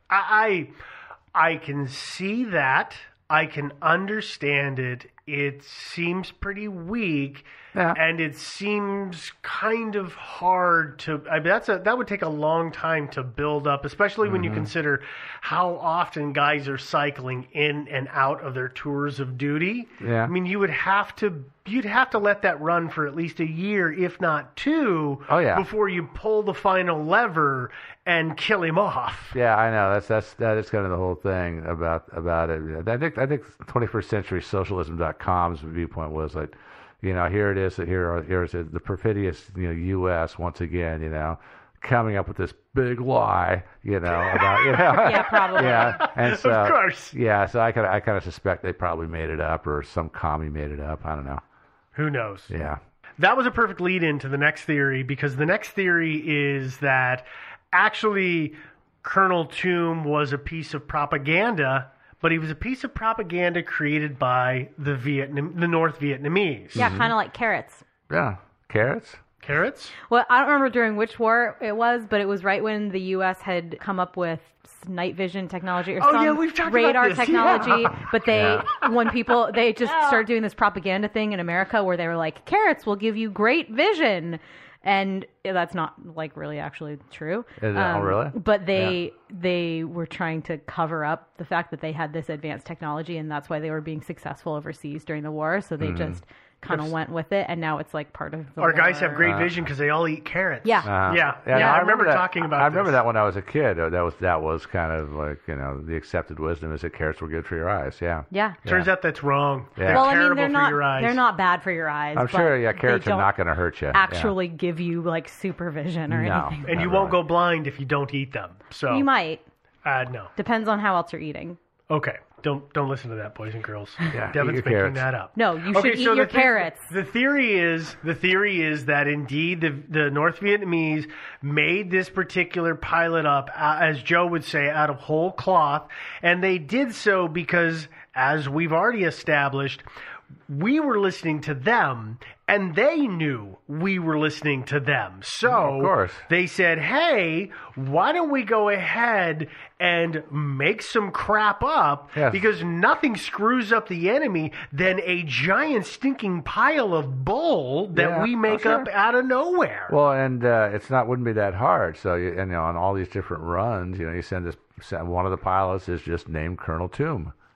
I, I I can see that. I can understand it. It seems pretty weak, Yeah. and it seems kind of hard to. I mean, that's a that would take a long time to build up, especially when you consider how often guys are cycling in and out of their tours of duty. Yeah. I mean, you would have to you'd have to let that run for at least a year, if not two, Oh, yeah. before you pull the final lever and kill him off. Yeah, I know. That's that's that is kind of the whole thing about about it. I think I think twenty-first century socialism dot com's viewpoint was like, you know, here it is. Here are here is the perfidious, you know, U S once again, you know, coming up with this big lie, you know, about you know, Yeah, probably. yeah, and so Of course. yeah. So I kind of I kind of suspect they probably made it up, or some commie made it up. I don't know. Who knows? Yeah. That was a perfect lead in to the next theory, because the next theory is that actually Colonel Tomb was a piece of propaganda, but he was a piece of propaganda created by the Vietnam, the North Vietnamese. Yeah, kind of like carrots. Yeah. Carrots. Carrots? Well, I don't remember during which war it was, but it was right when the U S had come up with night vision technology or Oh, some yeah, we've talked about radar this, technology. yeah. But they, when people, they just started doing this propaganda thing in America where they were like, carrots will give you great vision. And that's not like really actually true. Is it? Oh, really? But they they were trying to cover up the fact that they had this advanced technology, and that's why they were being successful overseas during the war. So they Mm-hmm. just kind of went with it, and now it's like part of the Our guys war. have great vision because they all eat carrots. Yeah. Uh, Yeah. Yeah, I remember that. talking about I remember this. that when I was a kid. Uh, That was that was kind of like, you know, the accepted wisdom is that carrots were good for your eyes. Yeah. Yeah. Turns out that's wrong. Yeah. They're Well, I terrible mean, they're for not. your eyes. They're not bad for your eyes. I'm but sure. Yeah, they carrots are don't not going to hurt you. Yeah. Actually, give you like supervision or No. anything. and you Not won't really. go blind if you don't eat them. So You might. Uh, no. Depends on how else you're eating. Okay. Don't don't listen to that, boys and girls. Yeah, Devin's eat your making carrots. that up. No, you Okay, should eat so your the the- carrots. The theory is the theory is that indeed the the North Vietnamese made this particular pilot up, uh, as Joe would say, out of whole cloth, and they did so because, as we've already established, we were listening to them, and they knew we were listening to them. So Of course. they said, hey, why don't we go ahead and make some crap up? Yes. Because nothing screws up the enemy than a giant stinking pile of bull that Yeah, we make oh, sure. up out of nowhere. Well, and uh, it's not wouldn't be that hard. So you, and, you know, on all these different runs, you know, you send this send, one of the pilots is just named Colonel Tomb.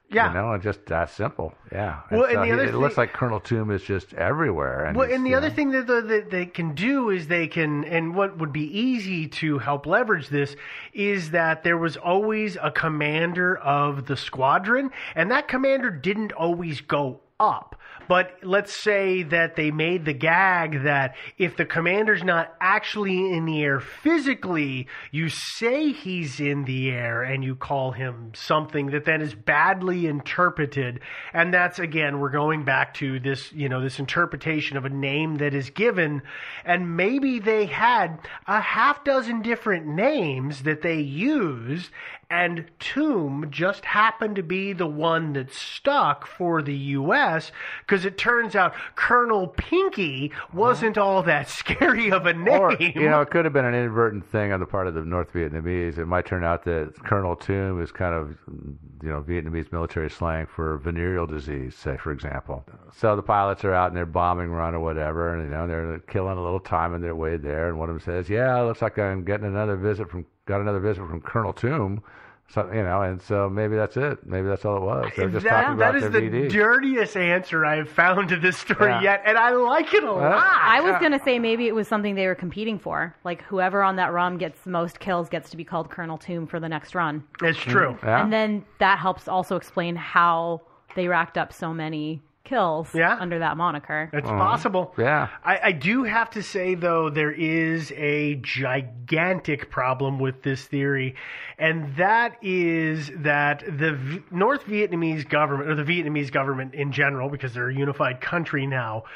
Yeah. You know, and just that simple. Yeah. Well, and and so the other it thing, looks like Colonel Toom is just everywhere. And well, he's, and the you other know, thing that, the, that they can do is they can, and what would be easy to help leverage this is that there was always a commander of the squadron, and that commander didn't always go up. But let's say that they made the gag that if the commander's not actually in the air physically, you say he's in the air and you call him something that then is badly interpreted. And that's, again, we're going back to this, you know, this interpretation of a name that is given. And maybe they had a half dozen different names that they used, and Toom just happened to be the one that stuck for the U S because it turns out Colonel Pinky wasn't all that scary of a name. Or, you know, it could have been an inadvertent thing on the part of the North Vietnamese. It might turn out that Colonel Toom is kind of, you know, Vietnamese military slang for venereal disease, say, for example. So the pilots are out in their bombing run or whatever, and, you know, they're killing a little time on their way there, and one of them says, yeah, looks like I'm getting another visit from, got another visit from Colonel Toom. So, you know, and so maybe that's it. Maybe that's all it was. They're just that, talking about that is their the V D. dirtiest answer I've found to this story Yeah. yet, and I like it a Well, lot. I was going to say maybe it was something they were competing for. Like whoever on that run gets the most kills gets to be called Colonel Toom for the next run. It's true. Yeah. And then that helps also explain how they racked up so many kills Yeah. under that moniker. It's possible. Yeah. I, I do have to say, though, there is a gigantic problem with this theory, and that is that the v- North Vietnamese government, or the Vietnamese government in general, because they're a unified country now,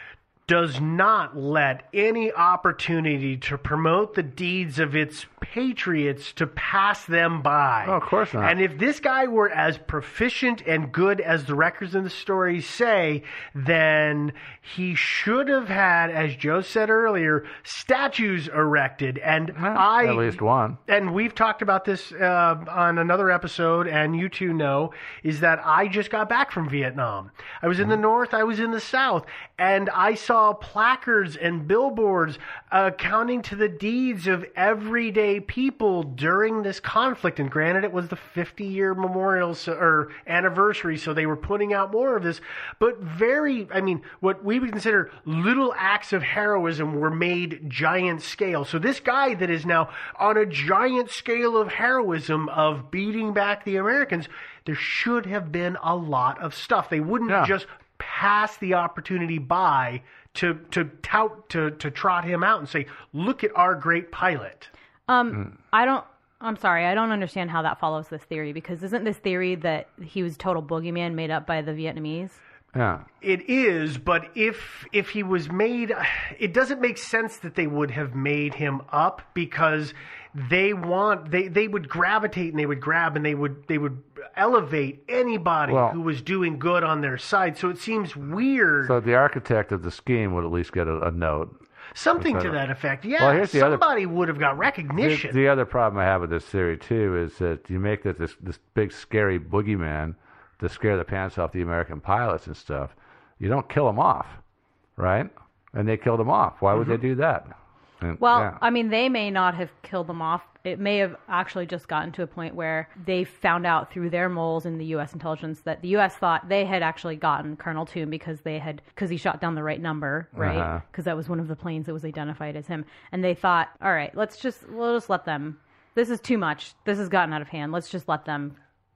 does not let any opportunity to promote the deeds of its patriots to pass them by. Oh, of course not. And if this guy were as proficient and good as the records in the story say, then he should have had, as Joe said earlier, statues erected. And Well, I, at least one. and we've talked about this uh, on another episode, and you two know, is that I just got back from Vietnam. I was in the north, I was in the south, and I saw placards and billboards accounting to the deeds of everyday people during this conflict. And granted, it was the fifty-year memorial so, or anniversary, so they were putting out more of this. But very, I mean, what we would consider little acts of heroism were made giant scale. So this guy that is now on a giant scale of heroism of beating back the Americans, there should have been a lot of stuff. They wouldn't Yeah. just pass the opportunity by to to tout to to trot him out and say, "Look at our great pilot." Um, I don't. I'm sorry, I don't understand how that follows this theory, because isn't this theory that he was total boogeyman made up by the Vietnamese? Yeah. It is, but if if he was made, it doesn't make sense that they would have made him up, because they want they, they would gravitate and they would grab and they would they would elevate anybody Well- who was doing good on their side. So it seems weird. So the architect of the scheme would at least get a, a note. Something to Well, that effect. Yeah, well, here's the other- somebody would have got The, recognition. the other problem I have with this theory, too, is that you make that this, this big, scary boogeyman to scare the pants off the American pilots and stuff. You don't kill them off, right? And they killed them off. Why would Mm-hmm. they do that? And, Well, yeah. I mean, they may not have killed them off. It may have actually just gotten to a point where they found out through their moles in the U S intelligence that the U S thought they had actually gotten Colonel Toom because they had because he shot down the right number, right? Uh-huh. Because that was one of the planes that was identified as him, and they thought, all right, let's just we'll just let them. This is too much. This has gotten out of hand. Let's just let them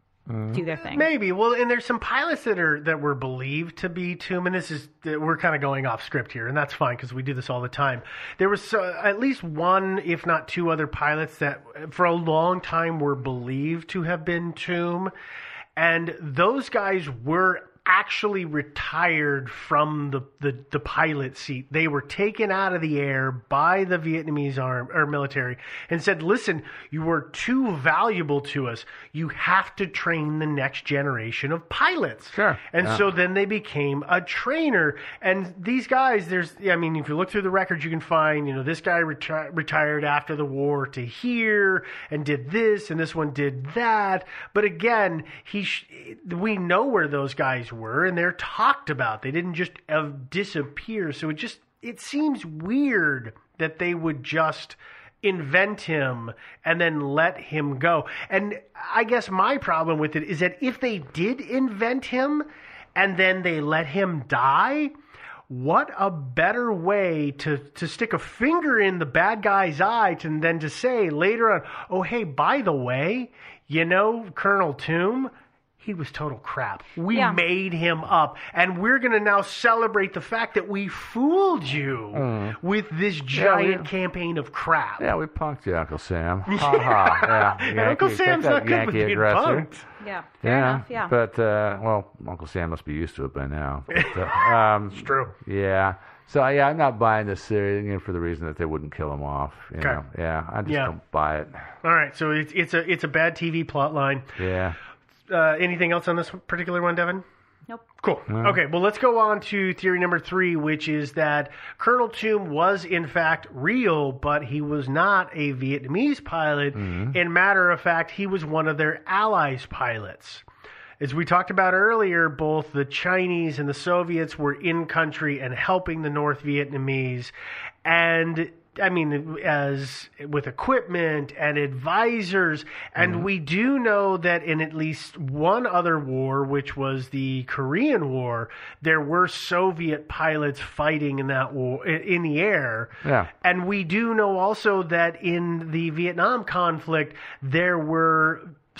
do their thing. Maybe. Well, and there's some pilots that are that were believed to be Toom, and this is we're kind of going off script here, and that's fine because we do this all the time. There was uh, at least one, if not two, other pilots that for a long time were believed to have been Toom, and those guys were actually retired from the, the, the pilot seat. They were taken out of the air by the Vietnamese arm or military and said, listen, you are too valuable to us. You have to train the next generation of pilots. Sure. And Yeah. so then they became a trainer. And these guys, there's, I mean, if you look through the records, you can find, you know, this guy reti- retired after the war to here and did this, and this one did that. But again, he, sh- we know where those guys were, and they're talked about. They didn't just uh, disappear. So it just, it seems weird that they would just invent him and then let him go. And I guess my problem with it is that if they did invent him and then they let him die, what a better way to, to stick a finger in the bad guy's eye and then to say later on, oh, hey, by the way, you know, Colonel Toom, he was total crap. We Yeah. made him up. And we're going to now celebrate the fact that we fooled you Mm. with this giant we- campaign of crap. Yeah, we punked you, Uncle Sam. Ha ha. Yeah, And Yankee- Uncle take Sam's that, not good Yankee with being aggressor. punked. Yeah, fair Yeah, enough. Yeah. but uh, well, Uncle Sam must be used to it by now. But, uh, um, It's true. Yeah. So yeah, I'm not buying this theory again for the reason that they wouldn't kill him off. You Okay. know? Yeah, I just Yeah. don't buy it. All right, so it's it's a it's a bad T V plot line. Yeah. Uh, anything else on this particular one, Devin? Nope. Cool. Okay, well, let's go on to theory number three, which is that Colonel Toom was, in fact, real, but he was not a Vietnamese pilot. In matter of fact, he was one of their allies' pilots. As we talked about earlier, both the Chinese and the Soviets were in country and helping the North Vietnamese. And I mean, as with equipment and advisors, and we do know that in at least one other war, which was the Korean War, there were Soviet pilots fighting in that war in the air. Yeah. And we do know also that in the Vietnam conflict, there were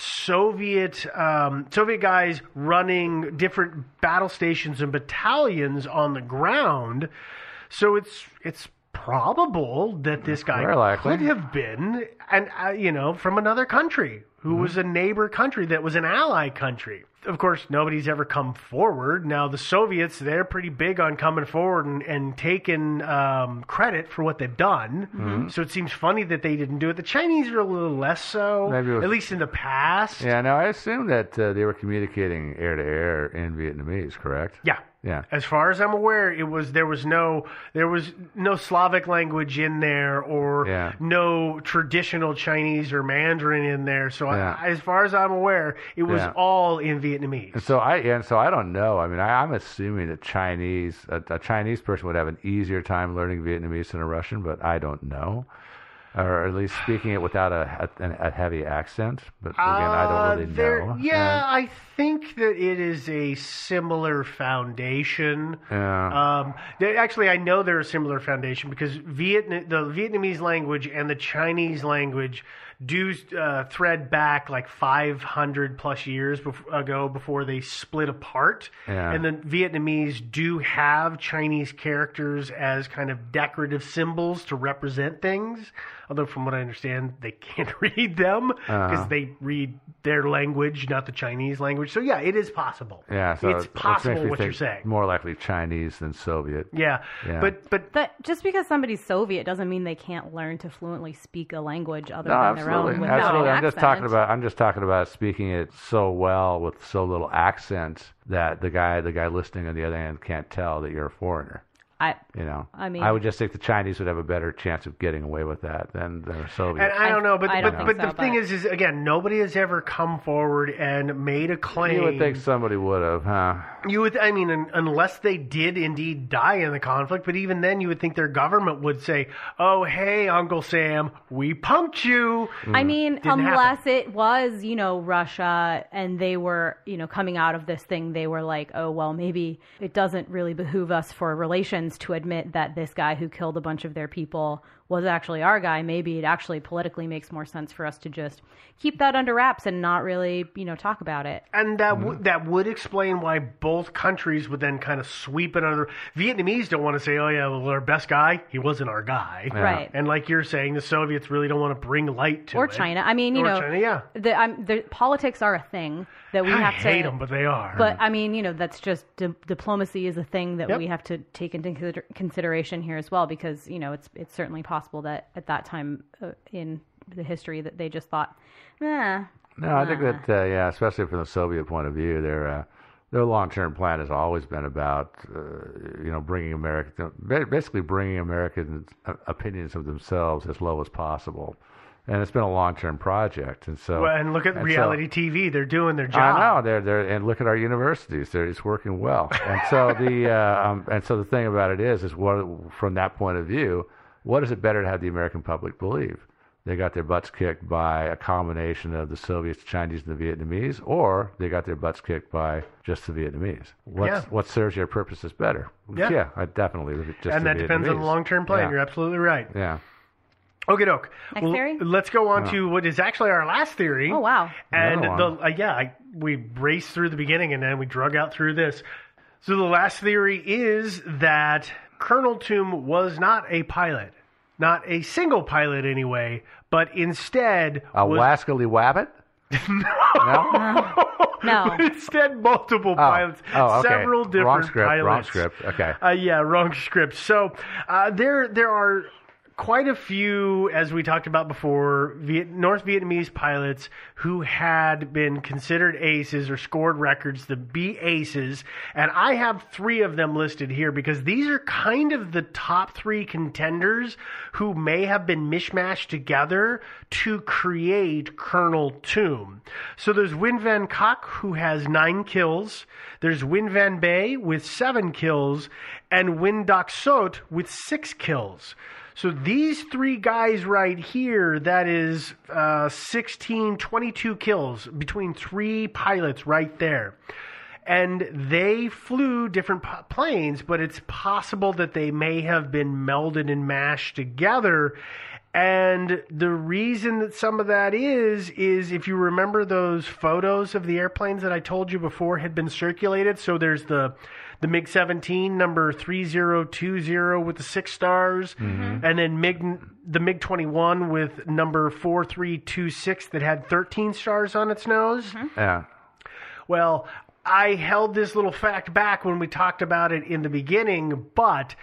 Soviet um, Soviet guys running different battle stations and battalions on the ground. So it's it's probable that this guy Very likely. could have been, and uh, you know, from another country who Mm-hmm. was a neighbor country that was an ally country. Of course, nobody's ever come forward. Now, the Soviets, they're pretty big on coming forward and, and taking um, credit for what they've done. Mm-hmm. So it seems funny that they didn't do it. The Chinese are a little less so, Maybe it was- at least in the past. Yeah. Now I assume that uh, they were communicating air to air in Vietnamese, correct? Yeah. Yeah. As far as I'm aware, it was there was no there was no Slavic language in there or Yeah. no traditional Chinese or Mandarin in there. So Yeah. I, as far as I'm aware, it was Yeah. all in Vietnamese. And so I and so I don't know. I mean, I, I'm assuming that Chinese a, a Chinese person would have an easier time learning Vietnamese than a Russian, but I don't know, or at least speaking it without a a, a heavy accent. But again, I don't really Uh, there- know. Yeah, And- I think that it is a similar foundation. Yeah. Um, they, actually, I know they're a similar foundation because Vietnam, the Vietnamese language and the Chinese language do uh, thread back like five hundred plus years bef- ago before they split apart. Yeah. And the Vietnamese do have Chinese characters as kind of decorative symbols to represent things. Although, from what I understand, they can't read them because Uh-huh. they read their language, not the Chinese language. So, yeah, it is possible. Yeah, so it's it- which possible makes me what you're think saying. More likely Chinese than Soviet. Yeah. Yeah. But but But just because somebody's Soviet doesn't mean they can't learn to fluently speak a language other No, than their absolutely, own without absolutely. an I'm just accent. talking about. I'm just talking about speaking it so well with so little accent that the guy, the guy listening on the other end, can't tell that you're a foreigner. I, You know, I mean- I would just think the Chinese would have a better chance of getting away with that than the Soviets. and I don't know, but I don't but, think but so, the thing but- is, is again, nobody has ever come forward and made a claim. You would think somebody would have, huh? You would, I mean, un, unless they did indeed die in the conflict, but even then, you would think their government would say, "Oh, hey, Uncle Sam, we punked you." I mean, Didn't unless happen. it was, you know, Russia and they were, you know, coming out of this thing, they were like, oh, well, maybe it doesn't really behoove us for relations to admit that this guy who killed a bunch of their people was actually our guy. Maybe it actually politically makes more sense for us to just keep that under wraps and not really, you know, talk about it. And that w- that would explain why both countries would then kind of sweep it under. Vietnamese don't want to say, "Oh yeah, well, our best guy, he wasn't our guy." Right. And like you're saying, the Soviets really don't want to bring light to Or it. China. I mean, you Or know, China, yeah. the, I'm, the politics are a thing that we I have hate to. them, but they are. But I mean, you know, that's just di- diplomacy is a thing that Yep. we have to take into consider- consideration here as well, because you know it's it's certainly possible that at that time uh, in the history that they just thought, eh. No, I think that uh, yeah, especially from the Soviet point of view, their uh, their long-term plan has always been about uh, you know bringing America, basically bringing American opinions of themselves as low as possible, and it's been a long-term project. And so, Well, and look at and reality so, T V; they're doing their job. I know they're they're and look at our universities; they're, it's working well. And so the uh, um, and so the thing about it is, is what from that point of view, what is it better to have the American public believe? they got their butts kicked by a combination of the Soviets, the Chinese, and the Vietnamese, or they got their butts kicked by just the Vietnamese. What's, Yeah. What serves your purposes better? Yeah. yeah I definitely just and the that depends on the Vietnamese. long-term plan. Yeah. You're absolutely right. Yeah. Okay, doke. Next theory? Let's go on to what is actually our last theory. Oh, wow. And Another the one. uh, yeah, I, we raced through the beginning and then we drug out through this. So the last theory is that Colonel Toom was not a pilot, not a single pilot anyway, but instead A was wascally wabbit? no. No. instead multiple pilots, Oh, okay. several different Wrong script, pilots. wrong script. Okay. Uh, yeah, wrong script. So uh, there, there are quite a few, as we talked about before, Viet- North Vietnamese pilots who had been considered aces or scored records to be aces. And I have three of them listed here because these are kind of the top three contenders who may have been mishmashed together to create Colonel Toom. So there's Win Van Kok, who has nine kills. There's Win Van Bay with seven kills. And Win Doc Sot with six kills. So these three guys right here, that is uh, sixteen, twenty-two kills between three pilots right there. And they flew different p- planes, but it's possible that they may have been melded and mashed together. And the reason that some of that is, is if you remember those photos of the airplanes that I told you before had been circulated. So there's the the MiG seventeen number three zero two zero with the six stars, Mm-hmm. and then MiG the MiG twenty-one with number four three two six that had thirteen stars on its nose. Yeah. Well, I held this little fact back when we talked about it in the beginning, but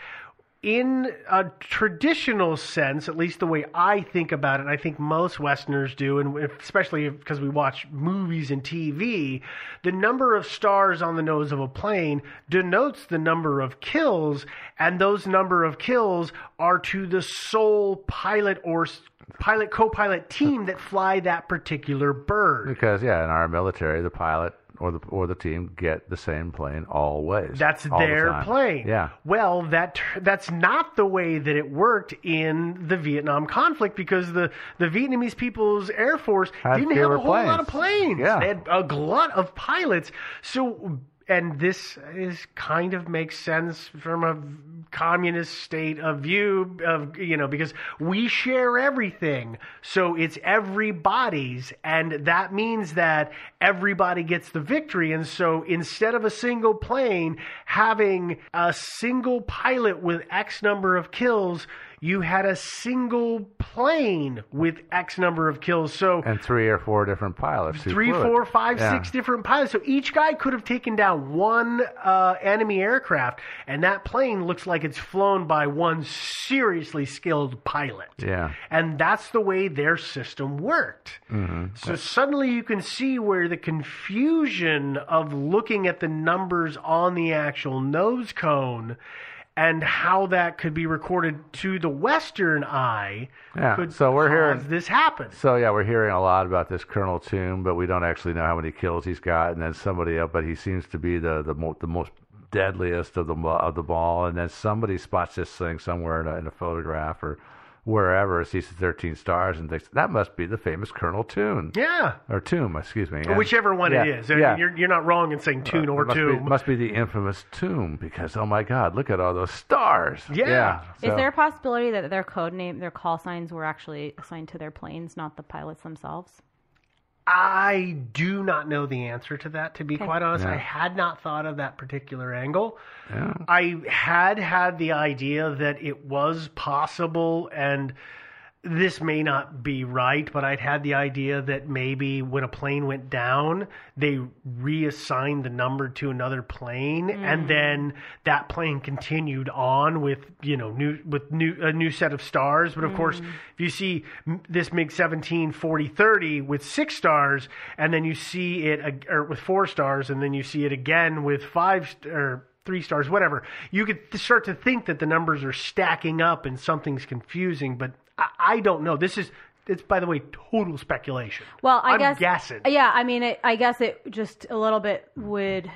in a traditional sense, at least the way I think about it, I think most Westerners do, and especially because we watch movies and T V, the number of stars on the nose of a plane denotes the number of kills, and those number of kills are to the sole pilot or pilot co-pilot team that fly that particular bird. Because, yeah, in our military, the pilot or the or the team get the same plane always. That's all the their time. plane. Yeah. Well, that that's not the way that it worked in the Vietnam conflict because the, the Vietnamese People's Air Force Had didn't have fewer a whole lot planes. of planes. Yeah. They had a glut of pilots. So, and this is kind of makes sense from a communist state of view of, you know, because we share everything. So it's everybody's. And that means that everybody gets the victory. And so instead of a single plane having a single pilot with X number of kills, you had a single plane with X number of kills. So And three or four different pilots. who three, flew it. four, five, Yeah. six different pilots. So each guy could have taken down one uh, enemy aircraft, and that plane looks like it's flown by one seriously skilled pilot. Yeah. And that's the way their system worked. Mm-hmm. So suddenly you can see where the confusion of looking at the numbers on the actual nose cone and how that could be recorded to the Western eye Yeah, could so we're cause hearing- this happen. So, yeah, we're hearing a lot about this Colonel Toom, but we don't actually know how many kills he's got. And then somebody else, but he seems to be the the, mo- the most deadliest of the mo- of the ball. And then somebody spots this thing somewhere in a, in a photograph or wherever, sees the thirteen stars and thinks, that must be the famous Colonel Toom. Yeah. Or Toom, excuse me. And- Whichever one yeah, it is. I mean, Yeah. You're, you're not wrong in saying tune Uh, or it must tomb. Be, must be the infamous Toom because, oh my God, look at all those stars. Yeah. Is so- there a possibility that their code name, their call signs were actually assigned to their planes, not the pilots themselves? I do not know the answer to that, to be Okay. quite honest. Yeah. I had not thought of that particular angle. Yeah. I had had the idea that it was possible, and this may not be right, but I'd had the idea that maybe when a plane went down, they reassigned the number to another plane, and then that plane continued on with, you know, new with new a new set of stars. But of course, if you see m- this MiG seventeen forty thirty with six stars, and then you see it ag- or with four stars, and then you see it again with five st- or three stars, whatever, you could th- start to think that the numbers are stacking up and something's confusing, but I, I don't know. This is, it's, by the way, total speculation. Well, I I'm guess guessing. Yeah, I mean, it, I guess it just a little bit would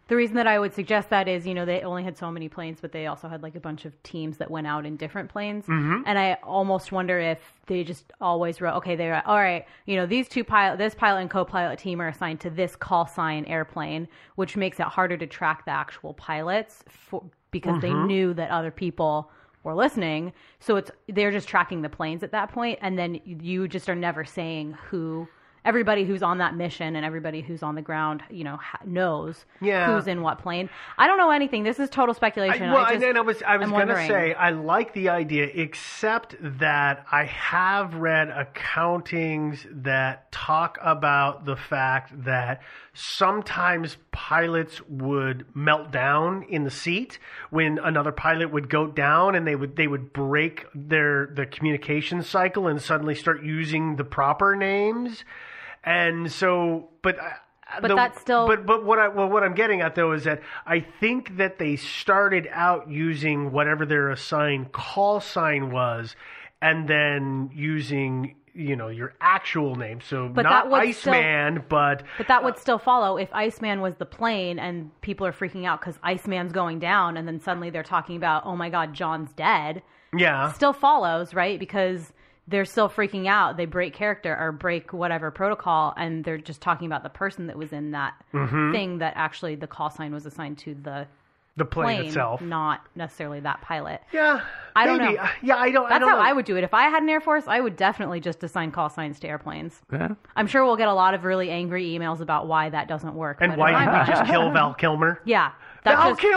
The reason that I would suggest that is, you know, they only had so many planes, but they also had like a bunch of teams that went out in different planes. Mm-hmm. And I almost wonder if they just always wrote, okay, they're all right, you know, these two pilot, this pilot and co-pilot team are assigned to this call sign airplane, which makes it harder to track the actual pilots for, because mm-hmm. they knew that other people were listening. So it's they're just tracking the planes at that point, and then you just are never saying who. Everybody who's on that mission and everybody who's on the ground, you know, ha- knows yeah. who's in what plane. I don't know anything. This is total speculation. I, well, I just, and I was, I was going to say, I like the idea, except that I have read accountings that talk about the fact that sometimes pilots would melt down in the seat when another pilot would go down, and they would they would break their the communication cycle and suddenly start using the proper names. And so, but but the, that's still. But but what I well, what I'm getting at though is that I think that they started out using whatever their assigned call sign was, and then using you know your actual name. So but not Iceman, still, but but that would still follow if Iceman was the plane, and people are freaking out because Iceman's going down, and then suddenly they're talking about, oh my God, John's dead. Yeah, still follows, right? Because they're still freaking out. They break character or break whatever protocol, and they're just talking about the person that was in that mm-hmm. thing that actually the call sign was assigned to the the plane, plane itself, not necessarily that pilot. Yeah, I maybe. don't know. Yeah, I don't. That's I don't how know. I would do it. If I had an Air Force, I would definitely just assign call signs to airplanes. Yeah. I'm sure we'll get a lot of really angry emails about why that doesn't work. And why did we just kill Val Kilmer? Yeah. Val just,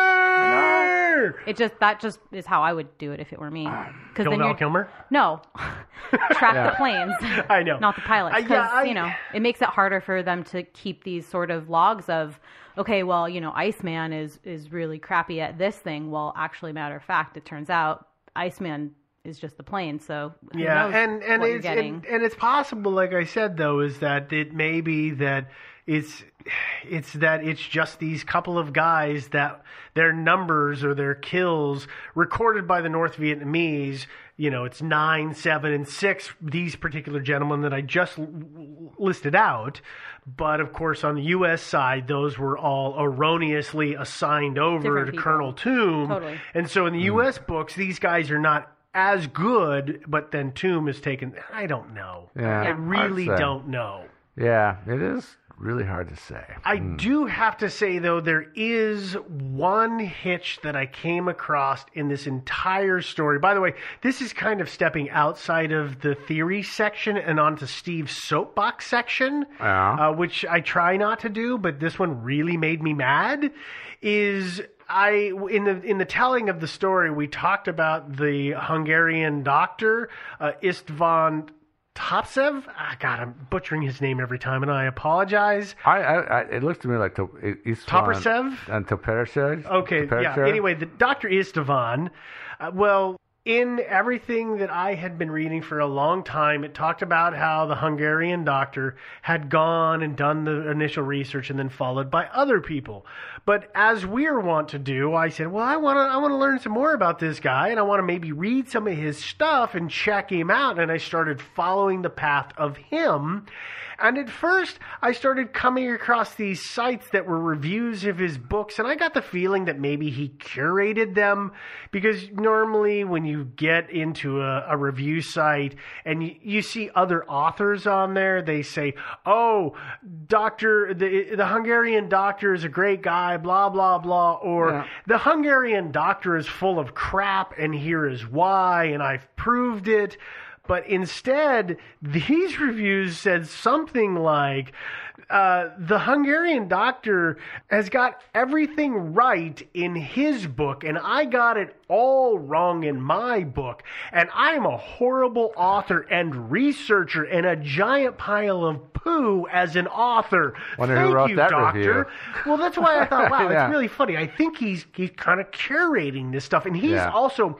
Kilmer! It just that just is how I would do it if it were me. Kill then Val you're, Kilmer? No, track Yeah. the planes. I know, not the pilots. I- Because yeah, I- you know it makes it harder for them to keep these sort of logs of, okay, well, you know, Iceman is is really crappy at this thing. Well, actually, matter of fact, it turns out Iceman is just the plane. So who Yeah, knows and and what it's you're getting. and, and it's possible, like I said, though, is that it may be that it's it's that it's just these couple of guys that their numbers or their kills recorded by the North Vietnamese, you know, it's nine, seven, and six, these particular gentlemen that I just l- listed out. But of course, on the U S side, those were all erroneously assigned over Different to people. Colonel Toome. Totally. And so in the U S books, these guys are not as good, but then Toome is taken. I don't know. Yeah, I hard to really say. don't know. Yeah, it is really hard to say. I do have to say, though, there is one hitch that I came across in this entire story. By the way, this is kind of stepping outside of the theory section and onto Steve's soapbox section, Yeah. uh, which I try not to do, but this one really made me mad, is... I in the in the telling of the story, we talked about the Hungarian doctor, uh, Istvan Topsev. Ah, God, I'm butchering his name every time, and I apologize. I, I, I it looks to me like to, Istvan Topersev? and Topersev. Okay, yeah. Topersev? Anyway, the Doctor Istvan. Uh, well, in everything that I had been reading for a long time, it talked about how the Hungarian doctor had gone and done the initial research and then followed by other people. But as we're wont to do, I said, well, I want to I want to learn some more about this guy, and I want to maybe read some of his stuff and check him out. And I started following the path of him. And at first, I started coming across these sites that were reviews of his books, and I got the feeling that maybe he curated them, because normally when you get into a, a review site and you, you see other authors on there, they say, oh, Doctor, the, the Hungarian doctor is a great guy, blah, blah, blah, or Yeah. the Hungarian doctor is full of crap, and here is why, and I've proved it. But instead, these reviews said something like, uh, the Hungarian doctor has got everything right in his book, and I got it all wrong in my book. And I'm a horrible author and researcher and a giant pile of poo as an author. Wonder who Thank wrote you, that doctor. review. Well, that's why I thought, wow, Yeah. it's really funny. I think he's he's kind of curating this stuff, and he's Yeah. also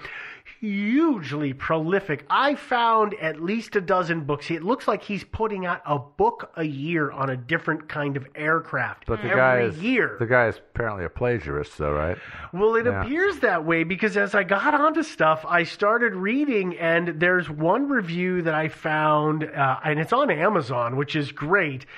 hugely prolific. I found at least a dozen books. It looks like he's putting out a book a year on a different kind of aircraft But the every guy is year. the guy is apparently a plagiarist, though, right? Well, it Yeah. appears that way because as I got onto stuff, I started reading, and there's one review that I found, uh, and it's on Amazon, which is great.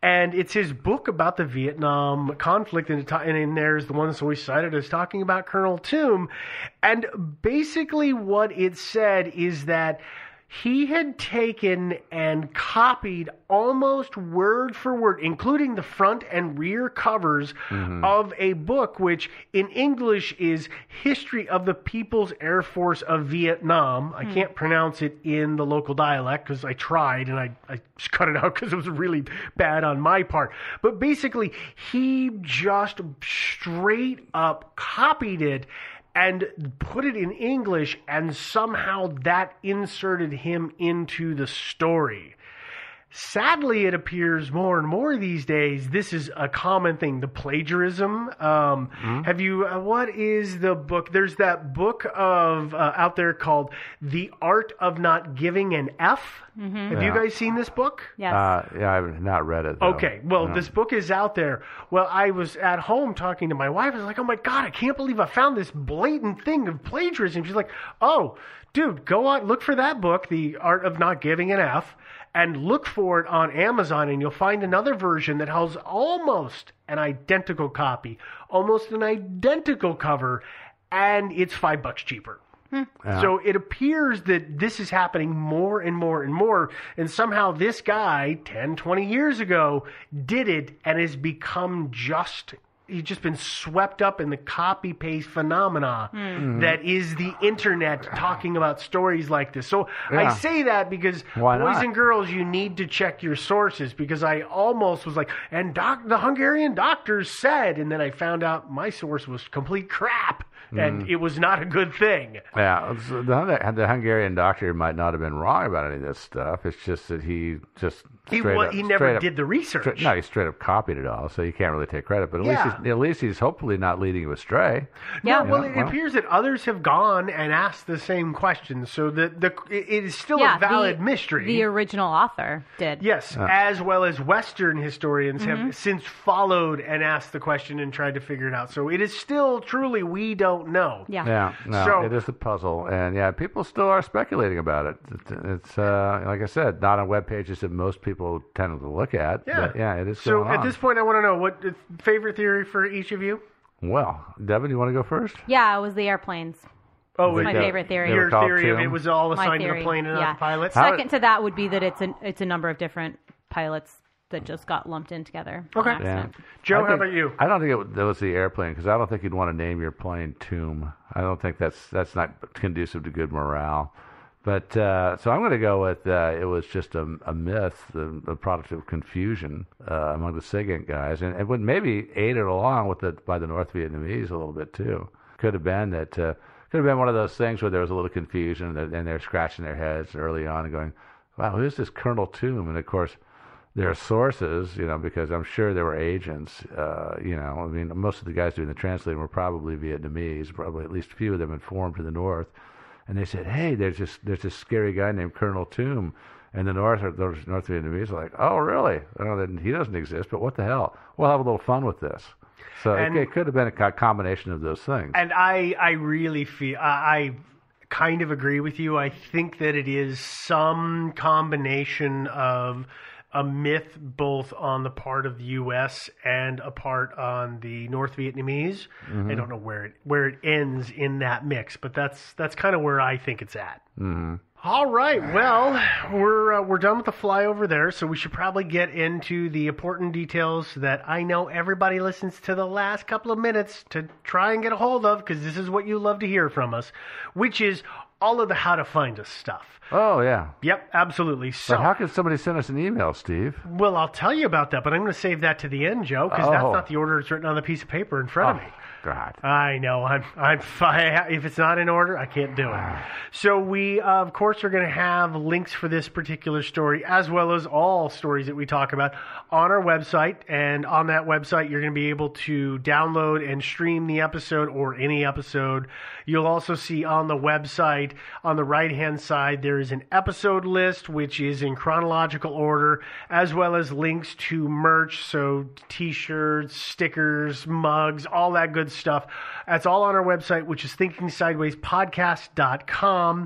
And it's his book about the Vietnam conflict, and, and in there's the one that's always cited as talking about Colonel Toome. And basically what it said is that he had taken and copied almost word for word, including the front and rear covers mm-hmm. of a book which in English is History of the People's Air Force of Vietnam. Mm. I can't pronounce it in the local dialect because I tried and I, I just cut it out because it was really bad on my part. But basically, he just straight up copied it and put it in English, and somehow that inserted him into the story. Sadly, it appears more and more these days, this is a common thing, the plagiarism. Um, mm-hmm. Have you, uh, what is the book? There's that book of uh, out there called The Art of Not Giving an F. Mm-hmm. Have yeah. you guys seen this book? Yes. Uh, yeah, I've not read it, though. Okay, well, no. This book is out there. Well, I was at home talking to my wife. I was like, oh my God, I can't believe I found this blatant thing of plagiarism. She's like, oh, dude, go on, look for that book, The Art of Not Giving an F, and look for it on Amazon, and you'll find another version that has almost an identical copy, almost an identical cover, and it's five bucks cheaper. Hmm. Yeah. So it appears that this is happening more and more and more, and somehow this guy, ten, twenty years ago, did it and has become just... He's just been swept up in the copy-paste phenomena mm. that is the internet talking about stories like this. So yeah. I say that because, Why boys not? and girls, you need to check your sources, because I almost was like, and doc- the Hungarian doctors said, and then I found out my source was complete crap, and mm. it was not a good thing. Yeah, so the, the Hungarian doctor might not have been wrong about any of this stuff. It's just that he just... He, straight well, up, he never up, did the research. Straight, no, he straight up copied it all, so you can't really take credit. But at yeah. least he's, at least he's hopefully not leading you astray. Yeah, you well, know, it well. appears that others have gone and asked the same questions, so the the it is still yeah, a valid the, mystery. The original author did. Yes, uh. as well as Western historians mm-hmm. have since followed and asked the question and tried to figure it out. So it is still truly we don't know. Yeah, yeah, no, so, it is a puzzle, and yeah, people still are speculating about it. It's uh, like I said, not on web pages that most people tend to look at. Yeah. But yeah, it is So going at on. this point, I want to know what the favorite theory for each of you. Well, Devin, you want to go first? Yeah, it was the airplanes. Oh, That's my it- favorite theory. Your called theory of Toome? it was all My assigned to the theory, plane and yeah. not the pilot. How- Second to that would be that it's an it's a number of different pilots that just got lumped in together. Okay. on Yeah. accident. Joe, I how think- about you? I don't think it, that was the airplane, because I don't think you'd want to name your plane Toome. I don't think that's that's not conducive to good morale. But uh, so I'm going to go with uh, it was just a, a myth, the, the product of confusion uh, among the SIGINT guys, and it would maybe aided along with the by the North Vietnamese a little bit too. Could have been that. Uh, could have been one of those things where there was a little confusion, and they're, and they're scratching their heads early on and going, "Wow, who's this Colonel Toome?" And of course, their sources, you know, because I'm sure there were agents. Uh, you know, I mean, most of the guys doing the translating were probably Vietnamese. Probably at least a few of them informed to the North. And they said, "Hey, there's just there's this scary guy named Colonel Toome," and the North, those North Vietnamese are like, "Oh, really? Oh, then he doesn't exist. But what the hell? We'll have a little fun with this." So And- it, it could have been a co- combination of those things. And I, I really feel, I, I kind of agree with you. I think that it is some combination of a myth both on the part of the U S and a part on the North Vietnamese. Mm-hmm. I don't know where it where it ends in that mix, but that's that's kind of where I think it's at. Mm-hmm. All right, well, we're uh, we're done with the flyover there, so we should probably get into the important details that I know everybody listens to the last couple of minutes to try and get a hold of, because this is what you love to hear from us, which is all of the how to find us stuff. Oh, yeah. Yep, absolutely. So, But how can somebody send us an email, Steve? well, I'll tell you about that, but I'm going to save that to the end, Joe, because that's Oh. not the order it's written on the piece of paper in front of me. God. I know. I'm. I'm. Fi- if it's not in order, I can't do it. So we, uh, of course, are going to have links for this particular story, as well as all stories that we talk about, on our website. And on that website, you're going to be able to download and stream the episode or any episode. You'll also see on the website, on the right-hand side, there is an episode list, which is in chronological order, as well as links to merch, so T-shirts, stickers, mugs, all that good stuff. That's all on our website, which is thinking sideways podcast dot com.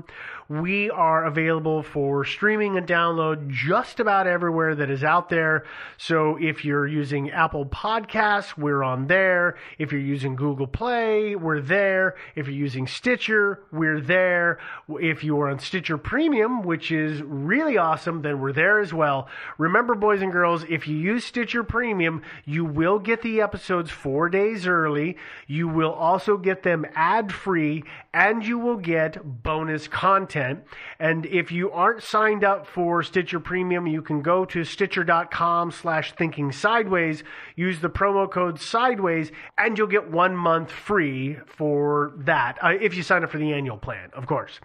We are available for streaming and download just about everywhere that is out there. So if you're using Apple Podcasts, we're on there. If you're using Google Play, we're there. If you're using Stitcher, we're there. If you are on Stitcher Premium, which is really awesome, then we're there as well. Remember, boys and girls, if you use Stitcher Premium, you will get the episodes four days early. You will also get them ad-free, and you will get bonus content. And if you aren't signed up for Stitcher Premium, you can go to stitcher.com slash thinking sideways, use the promo code sideways, and you'll get one month free for that, uh, if you sign up for the annual plan, of course.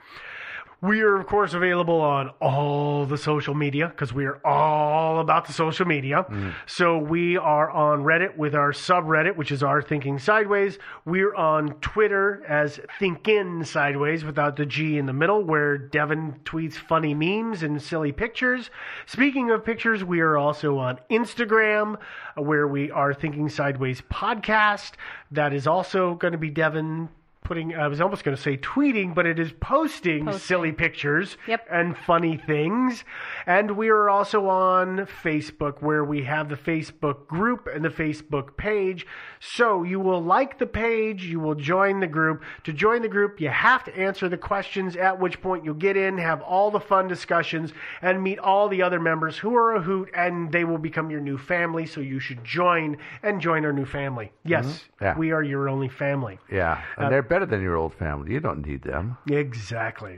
We are, of course, available on all the social media because we are all about the social media. Mm. So we are on Reddit with our subreddit, which is our Thinking Sideways. We're on Twitter as Thinkin' Sideways without the G in the middle, where Devin tweets funny memes and silly pictures. Speaking of pictures, we are also on Instagram, where we are Thinking Sideways Podcast. That is also going to be Devin putting, I was almost going to say tweeting, but it is posting, posting. silly pictures yep. and funny things. And we are also on Facebook, where we have the Facebook group and the Facebook page. So you will like the page, you will join the group. To join the group, you have to answer the questions, at which point you'll get in, have all the fun discussions, and meet all the other members who are a hoot, and they will become your new family. So you should join and join our new family. Yes, mm-hmm. yeah. we are your only family. Yeah, and uh, they're better than your old family. You don't need them. Exactly.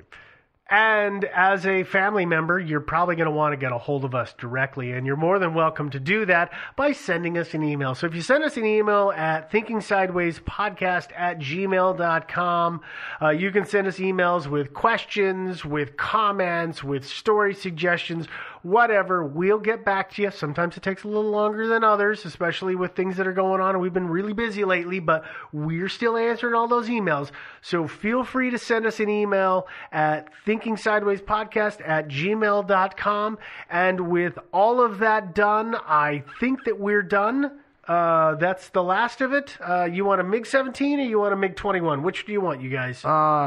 And as a family member, you're probably going to want to get a hold of us directly, and you're more than welcome to do that by sending us an email. So if you send us an email at thinking sideways podcast at gmail dot com, uh, you can send us emails with questions, with comments, with story suggestions, whatever. We'll get back to you. Sometimes it takes a little longer than others, especially with things that are going on, and we've been really busy lately, but we're still answering all those emails. So feel free to send us an email at thinking sideways podcast at gmail dot com. And with all of that done, I think that we're done. Uh, that's the last of it. Uh, you want a MiG seventeen or you want a MiG twenty-one? Which do you want, you guys?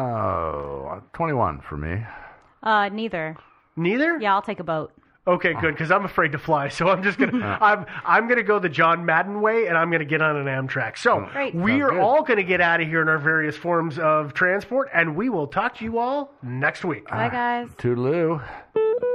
Uh, twenty-one for me. Uh, neither. Neither? Yeah, I'll take a boat. Okay, good, because I'm afraid to fly, so I'm just gonna I'm I'm gonna go the John Madden way, and I'm gonna get on an Amtrak. So Great. we Sounds are good. all gonna get out of here in our various forms of transport, and we will talk to you all next week. Bye, guys. Toodaloo.